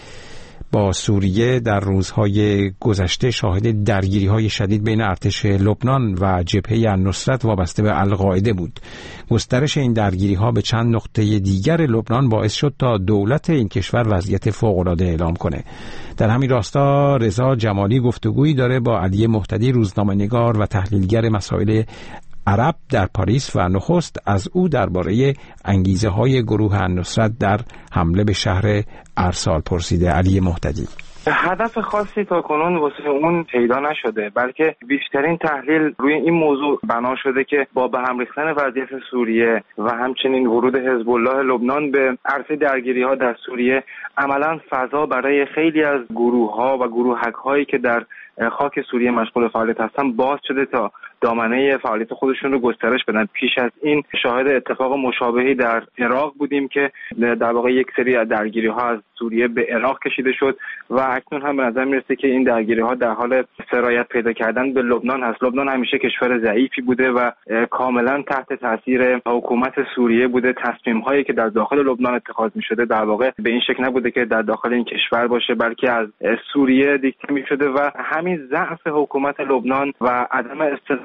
با سوریه در روزهای گذشته شاهد درگیری‌های شدید بین ارتش لبنان و جبهه النصرت وابسته به القاعده بود. گسترش این درگیری‌ها به چند نقطه دیگر لبنان باعث شد تا دولت این کشور وضعیت فوق‌العاده اعلام کنه. در همین راستا رضا جمالی گفتگویی داره با علی مهتدی، روزنامه‌نگار و تحلیلگر مسائل عرب در پاریس و نخست از او درباره انگیزه های گروه النصرت در حمله به شهر ارسال پرسیده. علی مهتدی: هدف خاصی تا کنون واسه اون پیدا نشده، بلکه بیشترین تحلیل روی این موضوع بنا شده که با به هم ریختن وضعیت سوریه و همچنین ورود حزب الله لبنان به عرصه درگیری ها در سوریه عملا فضا برای خیلی از گروه ها و گروهک هایی که در خاک سوریه مشغول فعالیت هستن باز شده تا دامنه فعالیت خودشون رو گسترش بدن. پیش از این شاهد اتفاق مشابهی در عراق بودیم که در واقع یک سری از درگیری ها از سوریه به عراق کشیده شد و اکنون هم به نظر میرسه که این درگیری ها در حال سرایت پیدا کردن به لبنان هست. لبنان همیشه کشور ضعیفی بوده و کاملا تحت تاثیر حکومت سوریه بوده. تصمیم هایی که در داخل لبنان اتخاذ می شده در واقع به این شکل نبوده که در داخل این کشور باشه، بلکه از سوریه دیکته می شده و همین ضعف حکومت لبنان و عدم استقرار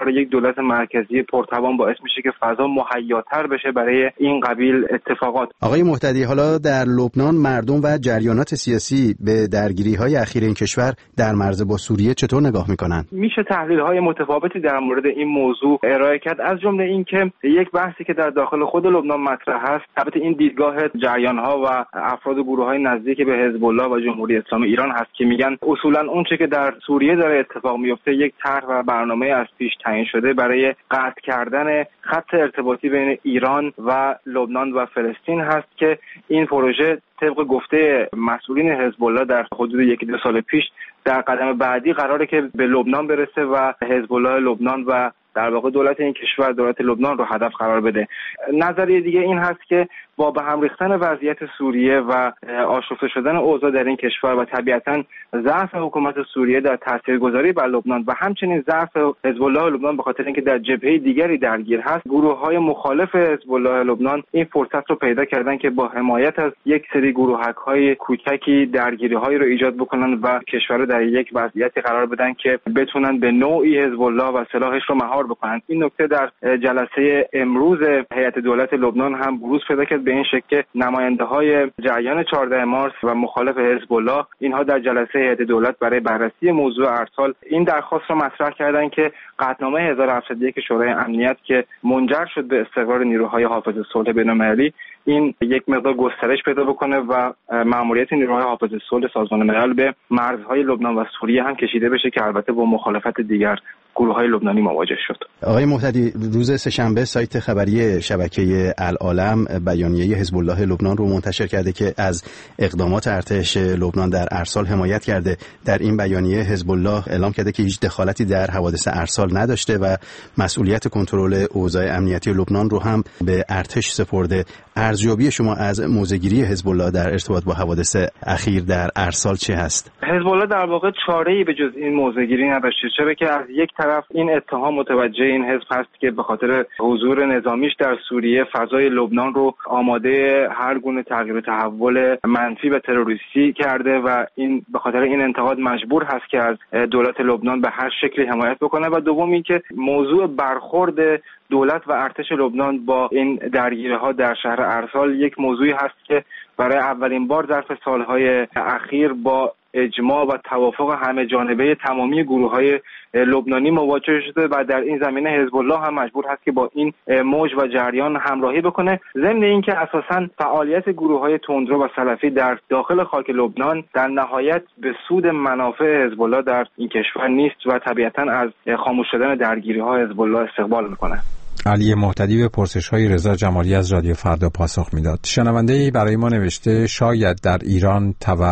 داخل یک دولت مرکزی پرتوان باعث میشه که فضا مهیاتر بشه برای این قبیل اتفاقات. آقای مهتدی، حالا در لبنان مردم و جریانات سیاسی به درگیری‌های اخیر این کشور در مرز با سوریه چطور نگاه میکنن؟ میشه تحلیل‌های متفاوتی در مورد این موضوع ارائه کرد، از جمله این که یک بحثی که در داخل خود لبنان مطرح هست، البته این دیدگاه جریان‌ها و افراد و گروه‌های نزدیک به حزب الله و جمهوری اسلامی ایران هست که میگن اصولاً اون چه که در سوریه داره اتفاق میفته یک طرح و برنامه از پیش تعیین شده برای قطع کردن خط ارتباطی بین ایران و لبنان و فلسطین هست که این پروژه طبق گفته مسئولین حزب الله در حدود یکی دو سال پیش در قدم بعدی قراره که به لبنان برسه و حزب الله لبنان و در واقع دولت این کشور دولت لبنان رو هدف قرار بده. نظریه دیگه این هست که با به هم ریختن وضعیت سوریه و آشفته شدن اوضاع در این کشور و طبیعتاً ضعف حکومت سوریه در تاثیرگذاری بر لبنان و همچنین ضعف حزب الله لبنان به خاطر اینکه در جبهه دیگری درگیر هست، گروه‌های مخالف حزب الله لبنان این فرصت رو پیدا کردن که با حمایت از یک سری گروهک‌های کوچکی درگیری‌هایی رو ایجاد بکنن و کشور رو در یک وضعیتی قرار بدن که بتونن به نوعی حزب الله و سلاحش رو مهار بکنن. این نکته در جلسه امروز هیئت دولت لبنان هم بروز پیدا کرد به این شکل که نماینده‌های جریان چهاردهم مارس و مخالف حزب الله اینها در جلسه هیئت دولت برای بررسی موضوع ارسال این درخواست را مطرح کردند که قطعنامه هزار و هفتصد و یک شورای امنیت که منجر شد به استقرار نیروهای حافظ صلح بین‌المللی این یک مقدار گسترش پیدا بکنه و مأموریت نیروهای حافظ صلح سازمان ملل به مرزهای لبنان و سوریه هم کشیده بشه که البته با مخالفت دیگر گروه‌های لبنانی مواجه شد. آقای مهتدی، روز سه‌شنبه سایت خبری شبکه العالم بیانیه حزب الله لبنان رو منتشر کرده که از اقدامات ارتش لبنان در ارسال حمایت کرده. در این بیانیه حزب الله اعلام کرده که هیچ دخالتی در حوادث ارسال نداشته و مسئولیت کنترل اوضاع امنیتی لبنان رو هم به ارتش سپرده. ارزیابی شما از موضع‌گیری حزب الله در ارتباط با حوادث اخیر در ارسال چه هست؟ حزب الله در واقع چاره‌ای به جز این موضع‌گیری نداشته، چرا که از یک طرف این اتهام متوجه این حزب هست که به خاطر حضور نظامیش در سوریه فضای لبنان رو آماده هر گونه تغییر و تحول منفی و تروریستی کرده و این به خاطر این انتقاد مجبور هست که از دولت لبنان به هر شکلی حمایت بکنه. و دوم اینکه موضوع برخورد دولت و ارتش لبنان با این درگیری‌ها در شهر ارسال یک موضوعی هست که برای اولین بار ظرف سالهای اخیر با اجماع و توافق همه جانبه تمامی گروه‌های لبنانی مواجه شده و در این زمینه حزب الله هم مجبور هست که با این موج و جریان همراهی بکنه، ضمن اینکه اساساً فعالیت گروه‌های تندرو و سلفی در داخل خاک لبنان در نهایت به سود منافع حزب الله در این کشور نیست و طبیعتاً از خاموش شدن درگیری‌ها حزب الله استقبال می‌کنه. علی مهتدی به پرسش‌های رضا جمالی از رادیو فردا پاسخ میداد. شنونده‌ای برای ما نوشته شاید در ایران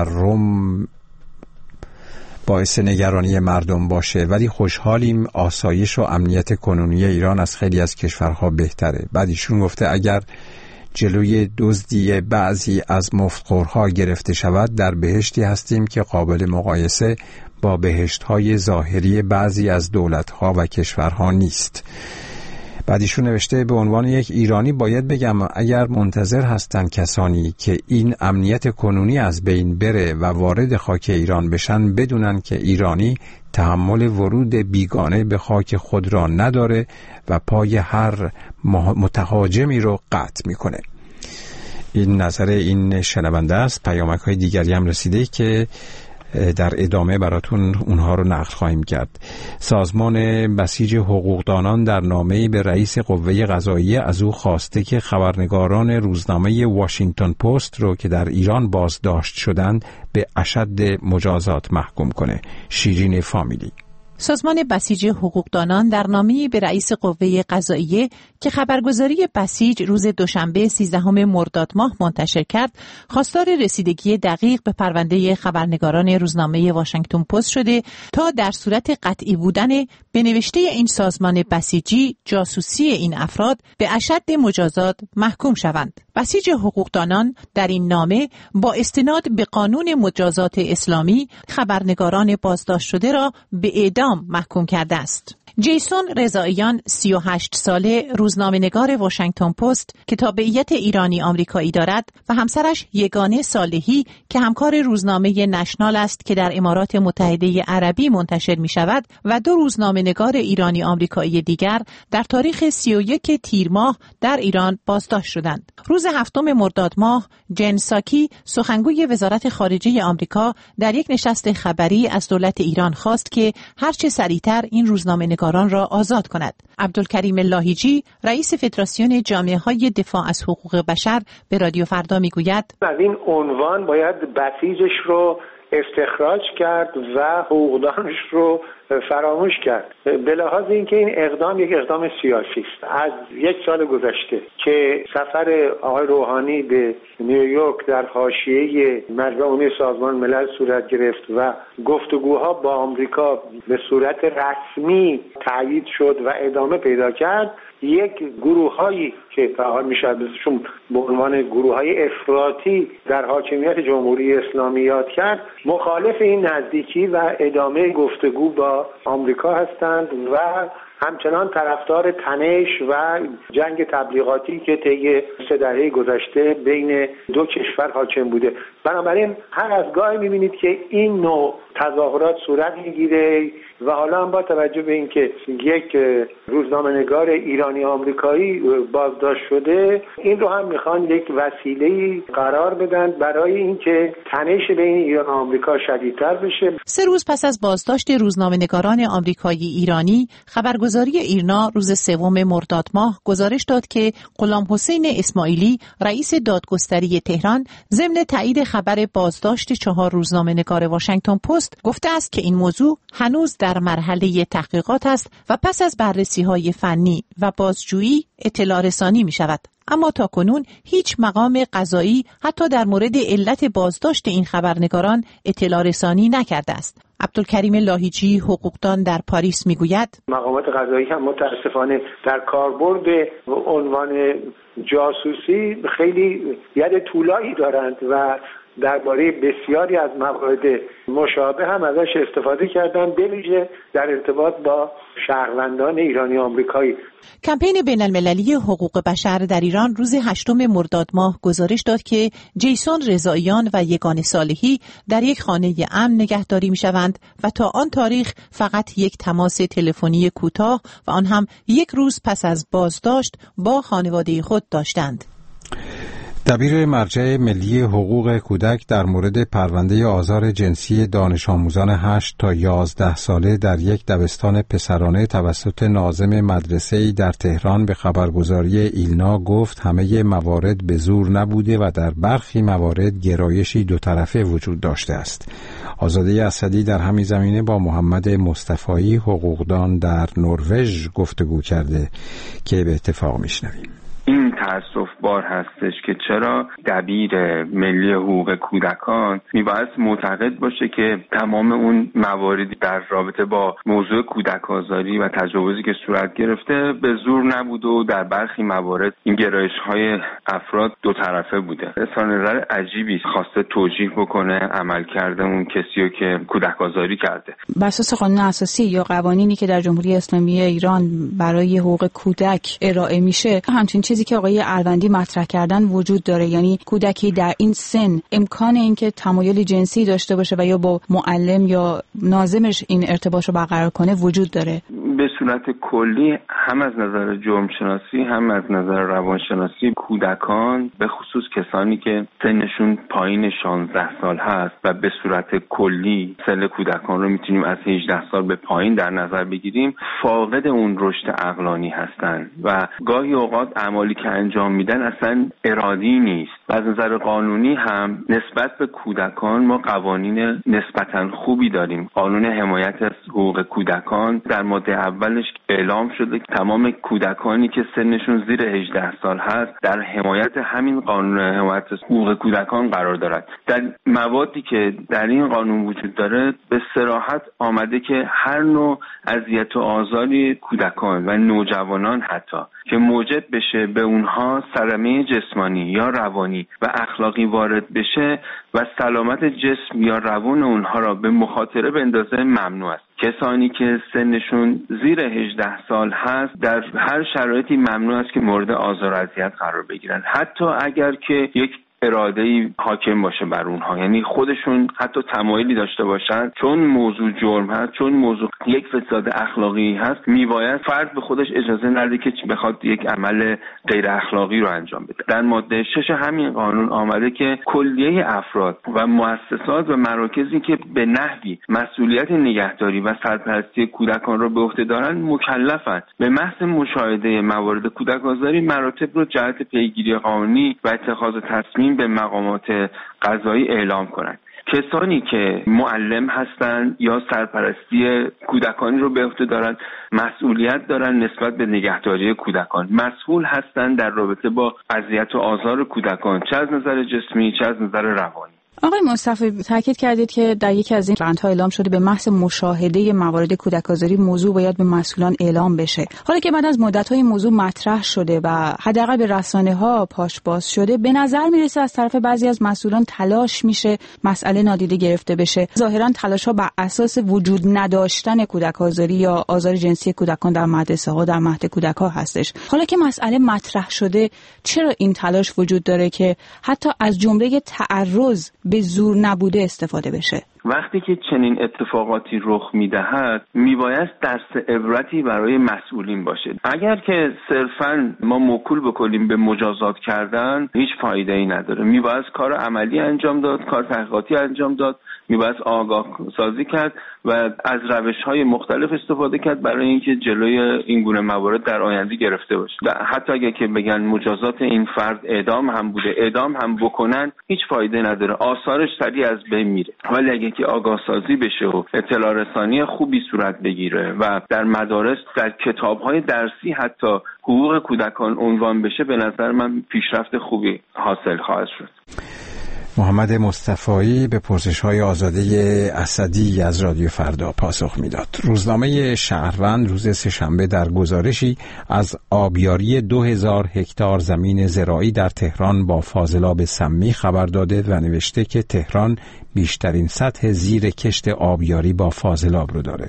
تورم باعث نگرانی مردم باشه، ولی خوشحالیم آسایش و امنیت کنونی ایران از خیلی از کشورها بهتره. بعد ایشون گفته اگر جلوی دزدی بعضی از مفتخورها گرفته شود در بهشتی هستیم که قابل مقایسه با بهشت‌های ظاهری بعضی از دولت‌ها و کشورها نیست. بعد ایشون نوشته به عنوان یک ایرانی باید بگم اگر منتظر هستن کسانی که این امنیت کنونی از بین بره و وارد خاک ایران بشن بدونن که ایرانی تحمل ورود بیگانه به خاک خود را نداره و پای هر متهاجمی رو قطع میکنه. این نظر این شنونده است. پیامک های دیگری هم رسیده که در ادامه براتون اونها رو نقل خواهیم کرد. سازمان بسیج حقوقدانان در نامه‌ای به رئیس قوه قضاییه از او خواسته که خبرنگاران روزنامه واشنگتن پست رو که در ایران بازداشت شدند به اشد مجازات محکوم کنه. شیرین فامیلی. سازمان بسیج حقوقدانان در نامه‌ای به رئیس قوه قضاییه که خبرگزاری بسیج روز دوشنبه سیزدهم مرداد ماه منتشر کرد، خواستار رسیدگی دقیق به پرونده خبرنگاران روزنامه واشنگتن پست شده تا در صورت قطعی بودن به نوشته این سازمان بسیجی جاسوسی این افراد به اشد مجازات محکوم شوند. بسیج حقوقدانان در این نامه با استناد به قانون مجازات اسلامی خبرنگاران بازداشت شده را به اعدام محکوم کرده است. جیسون رضاییان سی و هشت ساله روزنامه‌نگار واشنگتن پست که تابعیت ایرانی آمریکایی دارد و همسرش یگانه صالحی که همکار روزنامه نشنال است که در امارات متحده عربی منتشر می شود و دو روزنامه‌نگار ایرانی آمریکایی دیگر در تاریخ سی و یک تیر ماه در ایران بازداشت شدند. روز هفتم مرداد ماه جن ساکی سخنگوی وزارت خارجه آمریکا در یک نشست خبری از دولت ایران خواست که هرچه سریعتر این روزنامه‌نگاران را آزاد کند. عبدالکریم لاهیجی رئیس فدراسیون جامعه‌های دفاع از حقوق بشر به رادیو فردا میگوید از این عنوان باید بسیجش رو استخراج کرد و حقوقدانش رو فراموش کرد. به لحاظ اینکه این اقدام یک اقدام سیاسی است. از یک سال گذشته که سفر آقای روحانی به نیویورک در حاشیه مجمع عمومی سازمان ملل صورت گرفت و گفتگوها با آمریکا به صورت رسمی تایید شد و ادامه پیدا کرد، یک گروه‌هایی که فعال میشه بهشون به عنوان گروه‌های افراطی در حاکمیت جمهوری اسلامی یاد کرد، مخالف این نزدیکی و ادامه گفتگو با آمریکا هستند و همچنان طرفدار تنش و جنگ تبلیغاتی که طی سه دهه گذشته بین دو کشور حاکم بوده. بنابراین هر از گاهی می‌بینید که این نوع تظاهرات صورت میگیره و حالا هم با توجه به اینکه یک روزنامه‌نگار ایرانی آمریکایی بازداشت شده، این رو هم میخوان یک وسیله‌ای قرار بدن برای اینکه تنش بین ایران و آمریکا شدیدتر بشه. سه روز پس از بازداشت روزنامه‌نگاران آمریکایی ایرانی، خبرگزاری ایرنا روز سوم مرداد ماه گزارش داد که غلام حسین اسماعیلی رئیس دادگستری تهران ضمن تایید خبر بازداشت چهار روزنامه‌نگار واشنگتن پست گفته است که این موضوع هنوز در مرحله تحقیقات است و پس از بررسی‌های فنی و بازجویی اطلاع رسانی می شود. اما تاکنون هیچ مقام قضایی حتی در مورد علت بازداشت این خبرنگاران اطلاع رسانی نکرده است. عبدالکریم لاهیجی حقوقدان در پاریس میگوید مقامات قضایی هم متاسفانه در کاربرد عنوان جاسوسی خیلی ید طولایی دارند و درباره بسیاری از موارد مشابه هم ازش استفاده کردن، به ویژه در ارتباط با شهروندان ایرانی آمریکایی. کمپین بین المللی حقوق بشر در ایران روز هشتم مرداد ماه گزارش داد که جیسون رضاییان و یگانه صالحی در یک خانه امن نگهداری می شوند و تا آن تاریخ فقط یک تماس تلفنی کوتاه و آن هم یک روز پس از بازداشت با خانواده خود داشتند. دبیر مرجع ملی حقوق کودک در مورد پرونده آزار جنسی دانش آموزان هشت تا یازده ساله در یک دبستان پسرانه توسط ناظم مدرسه‌ای در تهران به خبرگزاری ایلنا گفت همه موارد به زور نبوده و در برخی موارد گرایشی دو طرفه وجود داشته است. آزاده اسدی در همین زمینه با محمد مصطفایی حقوقدان در نروژ گفتگو کرده که به اتفاق میشنویم. این تأسف بار هستش که چرا دبیر ملی حقوق کودکان میباید معتقد باشه که تمام اون مواردی در رابطه با موضوع کودک آزاری و تجاوزی که صورت گرفته به زور نبود و در برخی موارد این گرایش‌های افراد دو طرفه بوده. اظهار نظر عجیبی خواسته توجیه بکنه عملکرد اون کسی که کودک آزاری کرده. بر اساس قانون اساسی یا قوانینی که در جمهوری اسلامی ایران برای حقوق کودک ارائه میشه، همچین چیزی که آقای اروندی مطرح کردن وجود داره، یعنی کودکی در این سن امکان اینکه تمایل جنسی داشته باشه و یا با معلم یا ناظمش این ارتباط رو برقرار کنه وجود داره. به صورت کلی هم از نظر جرم شناسی هم از نظر روانشناسی کودکان به خصوص کسانی که سنشون پایین شانزده سال هست و به صورت کلی سن کودکان رو میتونیم از هجده سال به پایین در نظر بگیریم، فاقد اون رشد عقلانی هستن و گاهی اوقات اعمالی که انجام میدن اصلا ارادی نیست. از نظر قانونی هم نسبت به کودکان ما قوانین نسبتاً خوبی داریم. قانون حمایت از حقوق کودکان در ماده اولش اعلام شده که تمام کودکانی که سنشون زیر هجده سال هست در حمایت همین قانون حمایت از حقوق کودکان قرار دارد. در موادی که در این قانون وجود داره به صراحت آمده که هر نوع اذیت و آزاری کودکان و نوجوانان حتی که موجب بشه به اونها صدمه جسمانی یا روانی و اخلاقی وارد بشه و سلامت جسم یا روان اونها را به مخاطره بندازه ممنوع است. کسانی که سنشون زیر هجده سال هست در هر شرایطی ممنوع است که مورد آزار و اذیت قرار بگیرن، حتی اگر که یک اراده‌ای حاکم باشه بر اونها، یعنی خودشون حتی تمایلی داشته باشن، چون موضوع جرم هست، چون موضوع یک فساد اخلاقی هست، میباید فرد به خودش اجازه نده که بخواد یک عمل غیر اخلاقی رو انجام بده. در ماده شش همین قانون آمده که کلیه افراد و مؤسسات و مراکزی که به نحوی مسئولیت نگهداری و سرپرستی کودکان را به عهده دارند مکلفند به محض مشاهده موارد کودک آزاری مراتب رو جهت پیگیری قانونی و اتخاذ تصمیم به مقامات قضایی اعلام کنند. کسانی که معلم هستند یا سرپرستی کودکانی رو به عهده دارند مسئولیت دارند نسبت به نگهداری کودکان، مسئول هستند در رابطه با اذیت و آزار کودکان، چه از نظر جسمی چه از نظر روانی. آقای مصطفی تاکید کردید که در یکی از این بندها اعلام شده به محض مشاهده موارد کودک آزاری موضوع باید به مسئولان اعلام بشه. حالا که بعد از مدت‌های موضوع مطرح شده و حداقل به رسانه‌ها پاش باز شده، به نظر میرسه از طرف بعضی از مسئولان تلاش میشه مسئله نادیده گرفته بشه. ظاهراً تلاش‌ها بر اساس وجود نداشتن کودک آزاری یا آزار جنسی کودکان در مدرسه‌ها در مهد کودک‌ها هستش. حالا که مسئله مطرح شده، چرا این تلاش وجود داره که حتی از جمله تعرض به زور نبوده استفاده بشه؟ وقتی که چنین اتفاقاتی رخ میدهد میباید درس عبرتی برای مسئولین باشه. اگر که صرفاً ما موکول بکنیم به مجازات کردن هیچ فایده ای نداره. میباید کار عملی انجام داد، کار تحقیقاتی انجام داد، میباید آگاه سازی کرد و از روش‌های مختلف استفاده کرد برای اینکه جلوی این گونه موارد در آینده گرفته بشه. حتی اگر که بگن مجازات این فرد اعدام هم بوده، اعدام هم بکنن هیچ فایده نداره، آثارش سریع از بین میره. ولی اگه که آگاه سازی بشه و اطلاع رسانی خوبی صورت بگیره و در مدارس در کتاب‌های درسی حتی حقوق کودکان عنوان بشه، به نظر من پیشرفت خوبی حاصل خواهد شد. محمد مصطفی به پرسش‌های آزاده اسدی از رادیو فردا پاسخ میداد. روزنامه شهروند روز سه‌شنبه در گزارشی از آبیاری دو هزار هکتار زمین زراعی در تهران با فاضلاب سمی خبر داده و نوشته که تهران بیشترین سطح زیر کشت آبیاری با فاضلاب رو داره.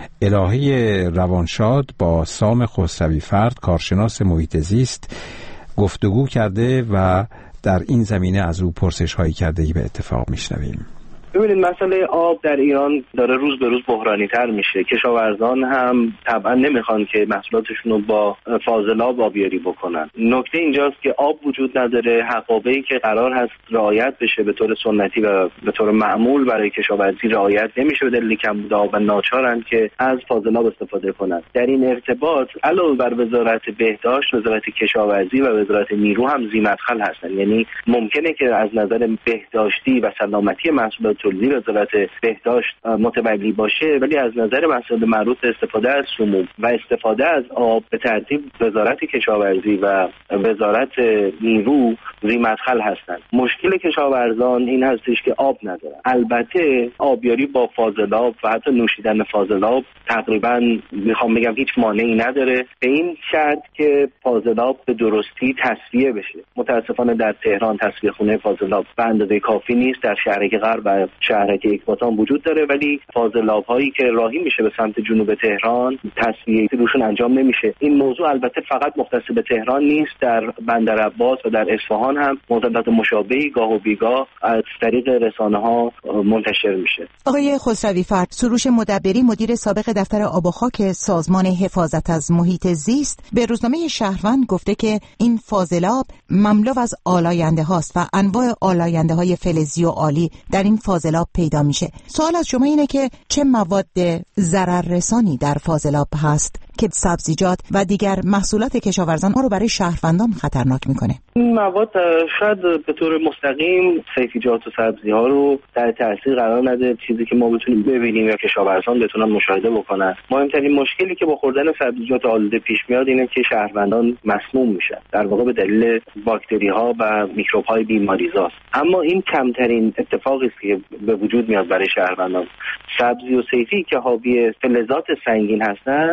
الهی روانشاد با سام خسروی فرد کارشناس محیط زیست گفتگو کرده و در این زمینه از او پرسش هایی کرده ای به اتفاق میشنویم. ببینید مسئله آب در ایران داره روز به روز بحرانی تر میشه. کشاورزان هم طبعا نمیخوان که محصولاتشون رو با فاضلاب آبیاری بکنن. نکته اینجاست که آب وجود نداره، حقابه‌ای که قرار هست رعایت بشه به طور سنتی و به طور معمول برای کشاورزی رعایت نمیشه به دلیل کمبود آب و ناچارن که از فاضلاب استفاده کنن. در این ارتباط علاوه بر وزارت بهداشت، وزارت کشاورزی و وزارت نیرو هم ذی‌مدخل هستن. یعنی ممکنه که از نظر بهداشتی و سلامتی محصولات تولید وزارت بهداشت متولی باشه، ولی از نظر مسائل مربوط به استفاده از سموم و استفاده از آب به ترتیب وزارت کشاورزی و وزارت نیرو ذی‌مدخل هستند. مشکل کشاورزان این هستش که آب ندارن. البته آبیاری با فاضلاب و حتی نوشیدن فاضلاب تقریبا میخوام بگم هیچ مانعی نداره، به این شرط که فاضلاب به درستی تصفیه بشه. متاسفانه در تهران تصفیه خونه فاضلاب به اندازه کافی نیست. در شهرک غرب و شهرک اکباتان وجود داره، ولی فاضلاب هایی که راهی میشه به سمت جنوب تهران تصفیه روشون انجام نمیشه. این موضوع البته فقط مختص به تهران نیست، در بندرعباس و در اصفهان هم موضوعات مشابهی گاه و بیگاه از طریق رسانه ها منتشر میشه. آقای خسروی فرد، سروش مدبری مدیر سابق دفتر آب و خاک سازمان حفاظت از محیط زیست به روزنامه شهروند گفته که این فاضلاب مملو از آلاینده هاست و انواع آلاینده های فلزی و آلی در این فاضلاب پیدا میشه. سوال از شما اینه که چه مواد ضرر رسانی در فاضلاب هست که سبزیجات و دیگر محصولات کشاورزان ها رو برای شهروندان خطرناک میکنه؟ این مواد شاید به طور مستقیم سبزیجات و سبزی ها رو در تاثیر قرار نده، چیزی که ما بتونیم ببینیم یا کشاورزان بتونن مشاهده بکنن. مهمترین مشکلی که با خوردن سبزیجات آلوده پیش میاد اینه که شهروندان مسموم میشن، در واقع به دلیل باکتری ها و میکروب های بیماریزاست. اما این کمترین اتفاقی است که به وجود میاد برای شهروندان. سبزی و صیفی که حاوی فلزات سنگین هستن میتونن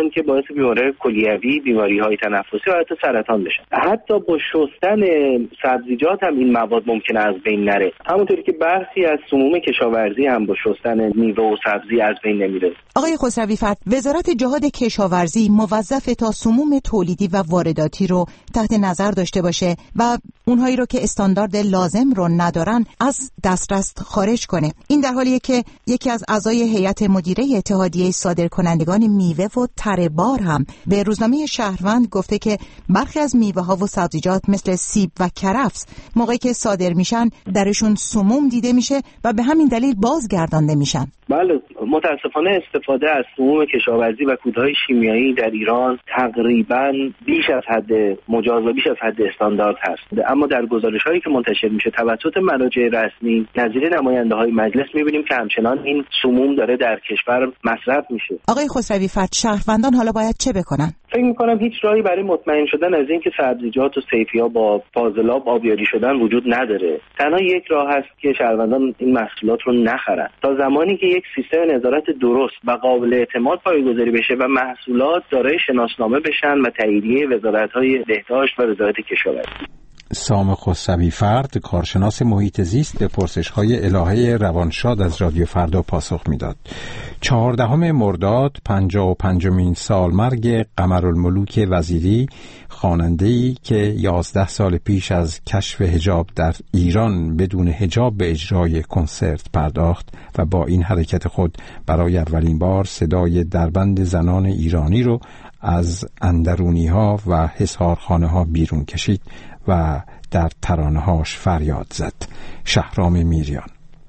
میشن که باعث بیماری کلیوی، بیماری های تنفسی و حتی سرطان بشن. حتی با شستن سبزیجات هم این مواد ممکنه از بین نره، همونطوری که برخی از سموم کشاورزی هم با شستن میوه و سبزی از بین نمیره. آقای خسروی فرد، وزارت جهاد کشاورزی موظفه تا سموم تولیدی و وارداتی رو تحت نظر داشته باشه و اونهایی رو که استاندارد لازم رو ندارن از دسترس خارج کنه. این در حالیه که یکی از اعضای هیئت مدیره اتحادیه صادرکنندگان میوه و تره بار هم به روزنامه شهروند گفته که برخی از میوه ها و سبزیجات مثل سیب و کرفس موقعی که صادر میشن درشون سموم دیده میشه و به همین دلیل بازگردانده میشن. بله، متاسفانه استفاده از سموم کشاورزی و کودهای شیمیایی در ایران تقریباً بیش از حد مجاز و بیش از حد استاندارد هست. اما در گزارش‌هایی که منتشر میشه توسط مراجع رسمی نظیر نماینده‌های مجلس می‌بینیم که همچنان این سموم داره در کشور مصرف میشه. آقای خسروی فرد، شهروندان حالا باید چه بکنن؟ فکر می‌کنم هیچ راهی برای مطمئن شدن از اینکه سبزیجات و صیفی‌ها با فاضلاب آبیاری شدن وجود نداره. تنها یک راه هست که شهروندان این محصولات رو نخرن. تا زمانی که یک سیستم نظارت درست و قابل اعتماد پایه‌گذاری بشه و محصولات دارای شناسنامه بشن و تاییدیه وزارت‌های بهداشت و وزارت کشاورزی. سام خسروی فرد، کارشناس محیط زیست، به پرسش‌های الهه روانشاد از رادیو فردا پاسخ میداد. چهاردهم مرداد، پنجاه و پنجمین سالمرگ قمرالملوک وزیری، خواننده‌ای که یازده سال پیش از کشف حجاب در ایران بدون حجاب به اجرای کنسرت پرداخت و با این حرکت خود برای اولین بار صدای دربند زنان ایرانی رو از اندرونی‌ها و حصارخانه‌ها بیرون کشید و در ترانه‌هاش فریاد زد. شهرام میریان.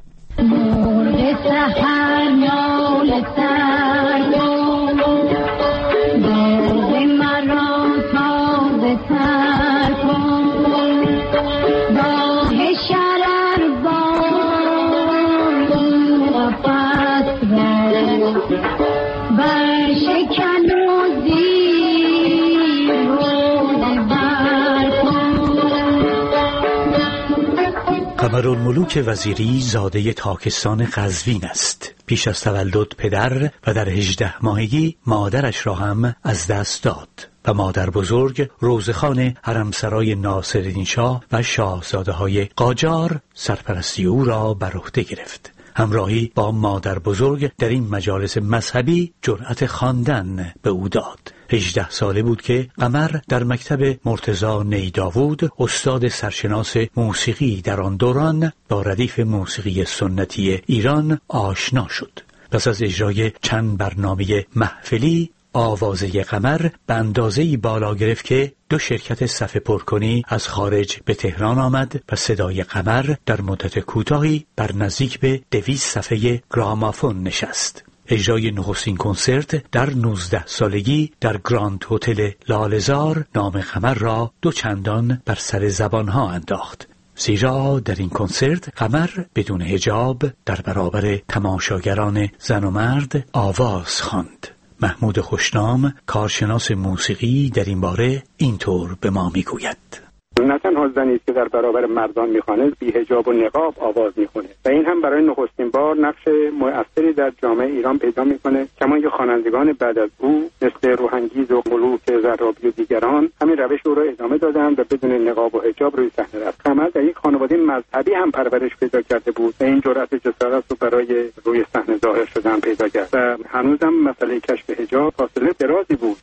قمرالملوک وزیری زاده تاکستان قزوین است. پیش از تولد پدر و در هجده ماهگی مادرش را هم از دست داد و مادر بزرگ روزخان حرمسرای ناصرالدین شاه و شاهزاده های قاجار سرپرستی او را بر عهده گرفت. همراهی با مادر بزرگ در این مجالس مذهبی جرأت خواندن به او داد. هجده ساله بود که قمر در مکتب مرتضی نیداوود استاد سرشناس موسیقی در آن دوران با ردیف موسیقی سنتی ایران آشنا شد. پس از اجرای چند برنامه محفلی آوازه قمر به اندازه‌ای بالا گرفت که دو شرکت صفحه پرکنی از خارج به تهران آمد و صدای قمر در مدت کوتاهی بر نزدیک به دویست صفحه گرامافون نشست. اجرای نخستین کنسرت در نوزده سالگی در گراند هتل لاله‌زار نام قمر را دو چندان بر سر زبانها انداخت، زیرا در این کنسرت قمر بدون حجاب در برابر تماشاگران زن و مرد آواز خواند. محمود خوشنام، کارشناس موسیقی، در این باره اینطور به ما میگوید: نه تنها زنی است که در برابر مردان میخواند، بی حجاب و نقاب آواز میخونه و این هم برای نخستین بار نقش مؤثری در جامعه ایران پیدا میکنه. کما اینکه خوانندگان بعد از او مثل روحانگیز و ملوک زرابی و دیگران همین روش او را ادامه دادند و بدون نقاب و حجاب روی صحنه رفت. قمر در یک خانواده مذهبی هم پرورش پیدا کرده بود و این جرأت جسارت رو برای روی صحنه ظاهر شدن پیدا کرد و هنوزم مسئله کشف حجاب فاصله درازی بود.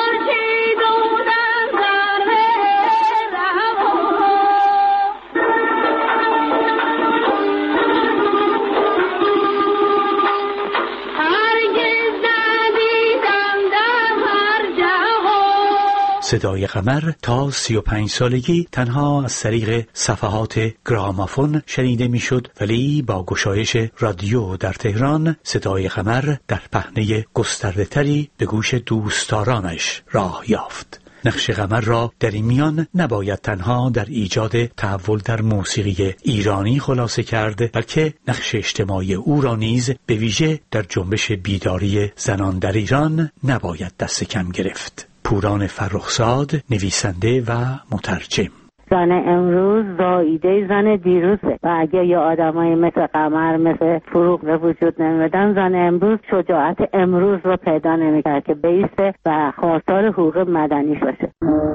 صدای قمر تا سی و پنج سالگی تنها از طریق صفحات گرامافون شنیده میشد، ولی با گشایش رادیو در تهران صدای قمر در پهنه گسترده تری به گوش دوستدارانش راه یافت. نقش قمر را در این میان نباید تنها در ایجاد تحول در موسیقی ایرانی خلاصه کرد، بلکه نقش اجتماعی او را نیز به ویژه در جنبش بیداری زنان در ایران نباید دست کم گرفت. پوران فرخزاد، نویسنده و مترجم. زن امروز زاییده زن دیروزه و اگه یه آدمایی مثل قمر مثل فروغ به وجود نمیدن، زن امروز شجاعت امروز رو پیدا نمیکرد که بیسته و خواستار حقوق مدنی باشه.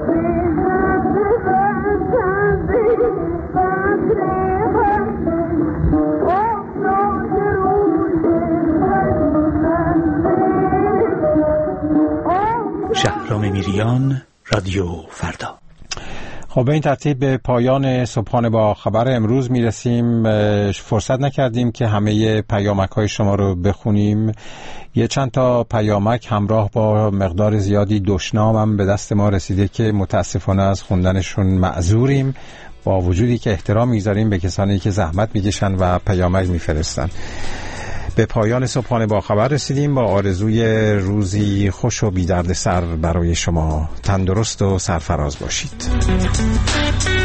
شهرام میریان، رادیو فردا. خب به این ترتیب به پایان صبحانه با خبر امروز میرسیم. فرصت نکردیم که همه پیامک های شما رو بخونیم. یه چند تا پیامک همراه با مقدار زیادی دشنام هم به دست ما رسیده که متاسفانه از خوندنشون معذوریم، با وجودی که احترام میذاریم به کسانی که زحمت میکشن و پیامک میفرستن. به پایان صبحانه با خبر رسیدیم با آرزوی روزی خوش و بی درد سر برای شما. تندرست و سرفراز باشید.